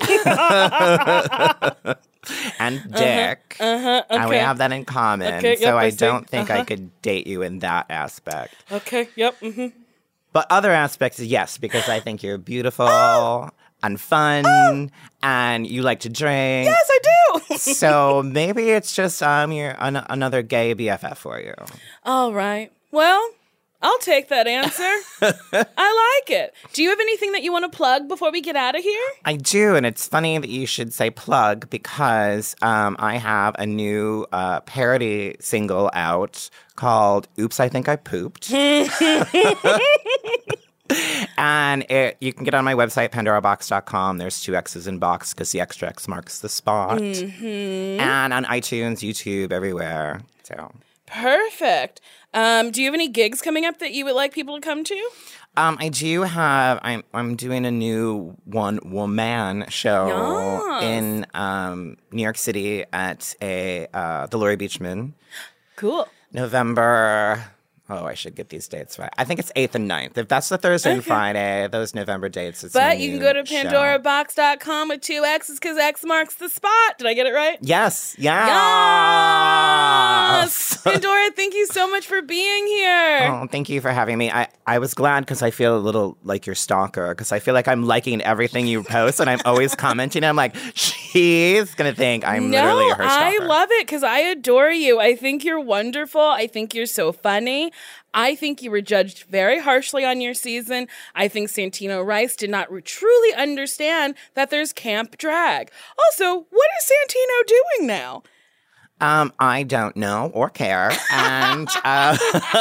And Dick, uh-huh, uh-huh, okay. and we have that in common. Okay, yep, so I, I don't think uh-huh. I could date you in that aspect. Okay, yep. Mm-hmm. But other aspects, yes, because I think you're beautiful oh. and fun, oh. and you like to drink. Yes, I do. So maybe it's just um, you're an- another gay B F F for you. All right. Well, I'll take that answer. I like it. Do you have anything that you want to plug before we get out of here? I do, and it's funny that you should say plug because um, I have a new uh, parody single out called Oops, I Think I Pooped. And it, you can get on my website, pandora box dot com. There's two X's in box because the extra X marks the spot. Mm-hmm. And on iTunes, YouTube, everywhere. So perfect. Um, do you have any gigs coming up that you would like people to come to? Um, I do have. I'm I'm doing a new one woman show yes. in um, New York City at a uh, the Laurie Beachman. Cool. November. Oh, I should get these dates right. I think it's eighth and ninth. If that's the Thursday okay. and Friday, those November dates. It's but you can go to pandora box dot com with two X's because X marks the spot. Did I get it right? Yes. Yes. Yes. Pandora, thank you so much for being here. Oh, thank you for having me. I, I was glad because I feel a little like your stalker because I feel like I'm liking everything you post and I'm always commenting. I'm like, she's going to think I'm no, literally her stalker. I love it because I adore you. I think you're wonderful. I think you're so funny. I think you were judged very harshly on your season. I think Santino Rice did not re- truly understand that there's camp drag. Also, what is Santino doing now? Um, I don't know or care, and uh,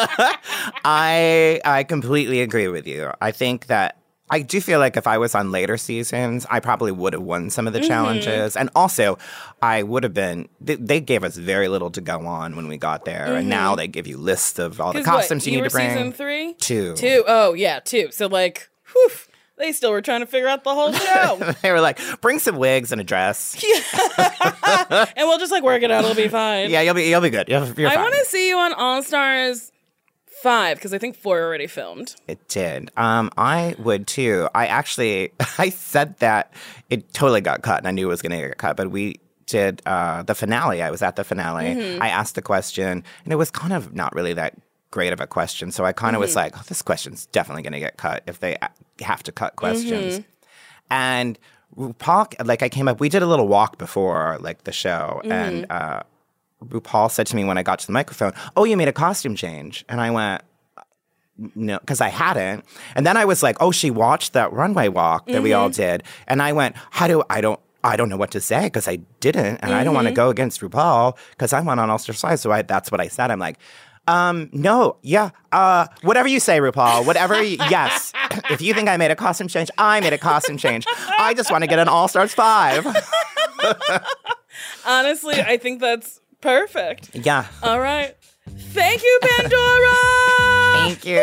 I I completely agree with you. I think that I do feel like if I was on later seasons, I probably would have won some of the mm-hmm. challenges. And also, I would have been, they, they gave us very little to go on when we got there. Mm-hmm. And now they give you lists of all the costumes what, you, you need to bring. season three? Two. Two. Oh, yeah, two. So, like, whew, they still were trying to figure out the whole show. They were like, bring some wigs and a dress. Yeah. And we'll just, like, work it out. It'll be fine. Yeah, you'll be, you'll be good. You're, you're I fine. want to see you on All Stars five, because I think four already filmed. It did. Um, I would too. I actually, I said that it totally got cut, and I knew it was going to get cut, but we did uh, the finale. I was at the finale. Mm-hmm. I asked the question, and it was kind of not really that great of a question, so I kind of mm-hmm. was like, oh, this question's definitely going to get cut if they have to cut questions. Mm-hmm. And RuPaul, like I came up, we did a little walk before like the show, mm-hmm. and uh, RuPaul said to me when I got to the microphone, oh, you made a costume change. And I went, no, because I hadn't. And then I was like, oh, she watched that runway walk that mm-hmm. we all did. And I went, how do I don't I don't know what to say because I didn't. And mm-hmm. I don't want to go against RuPaul because I went on All Stars five. So I, that's what I said. I'm like, um, no, yeah, uh, whatever you say, RuPaul, whatever, you, yes. If you think I made a costume change, I made a costume change. I just want to get an All Stars five. Honestly, I think that's perfect. Yeah. All right. Thank you, Pandora. Thank you.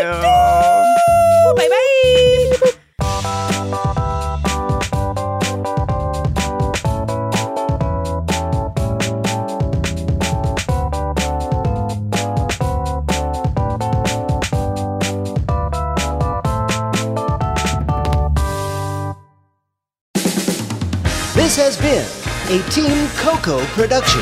Bye-bye. This has been a Team Coco production.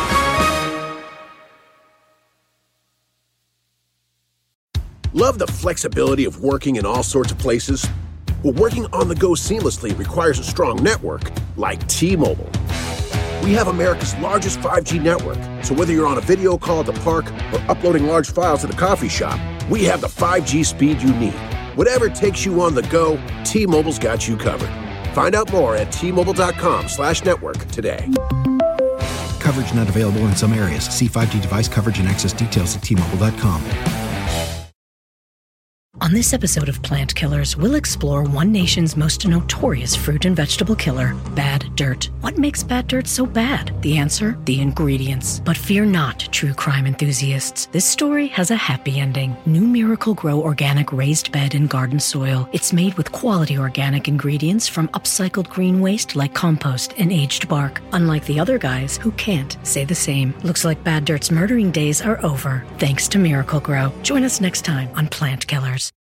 Love the flexibility of working in all sorts of places? Well, working on the go seamlessly requires a strong network like T-Mobile. We have America's largest five G network, so whether you're on a video call at the park or uploading large files at a coffee shop, we have the five G speed you need. Whatever takes you on the go, T-Mobile's got you covered. Find out more at T-Mobile.com slash network today. Coverage not available in some areas. See five G device coverage and access details at T Mobile dot com. On this episode of Plant Killers, we'll explore one nation's most notorious fruit and vegetable killer, bad dirt. What makes bad dirt so bad? The answer? The ingredients. But fear not, true crime enthusiasts. This story has a happy ending. New Miracle-Gro Organic Raised Bed and Garden Soil. It's made with quality organic ingredients from upcycled green waste like compost and aged bark. Unlike the other guys who can't say the same. Looks like bad dirt's murdering days are over, thanks to Miracle-Gro. Join us next time on Plant Killers.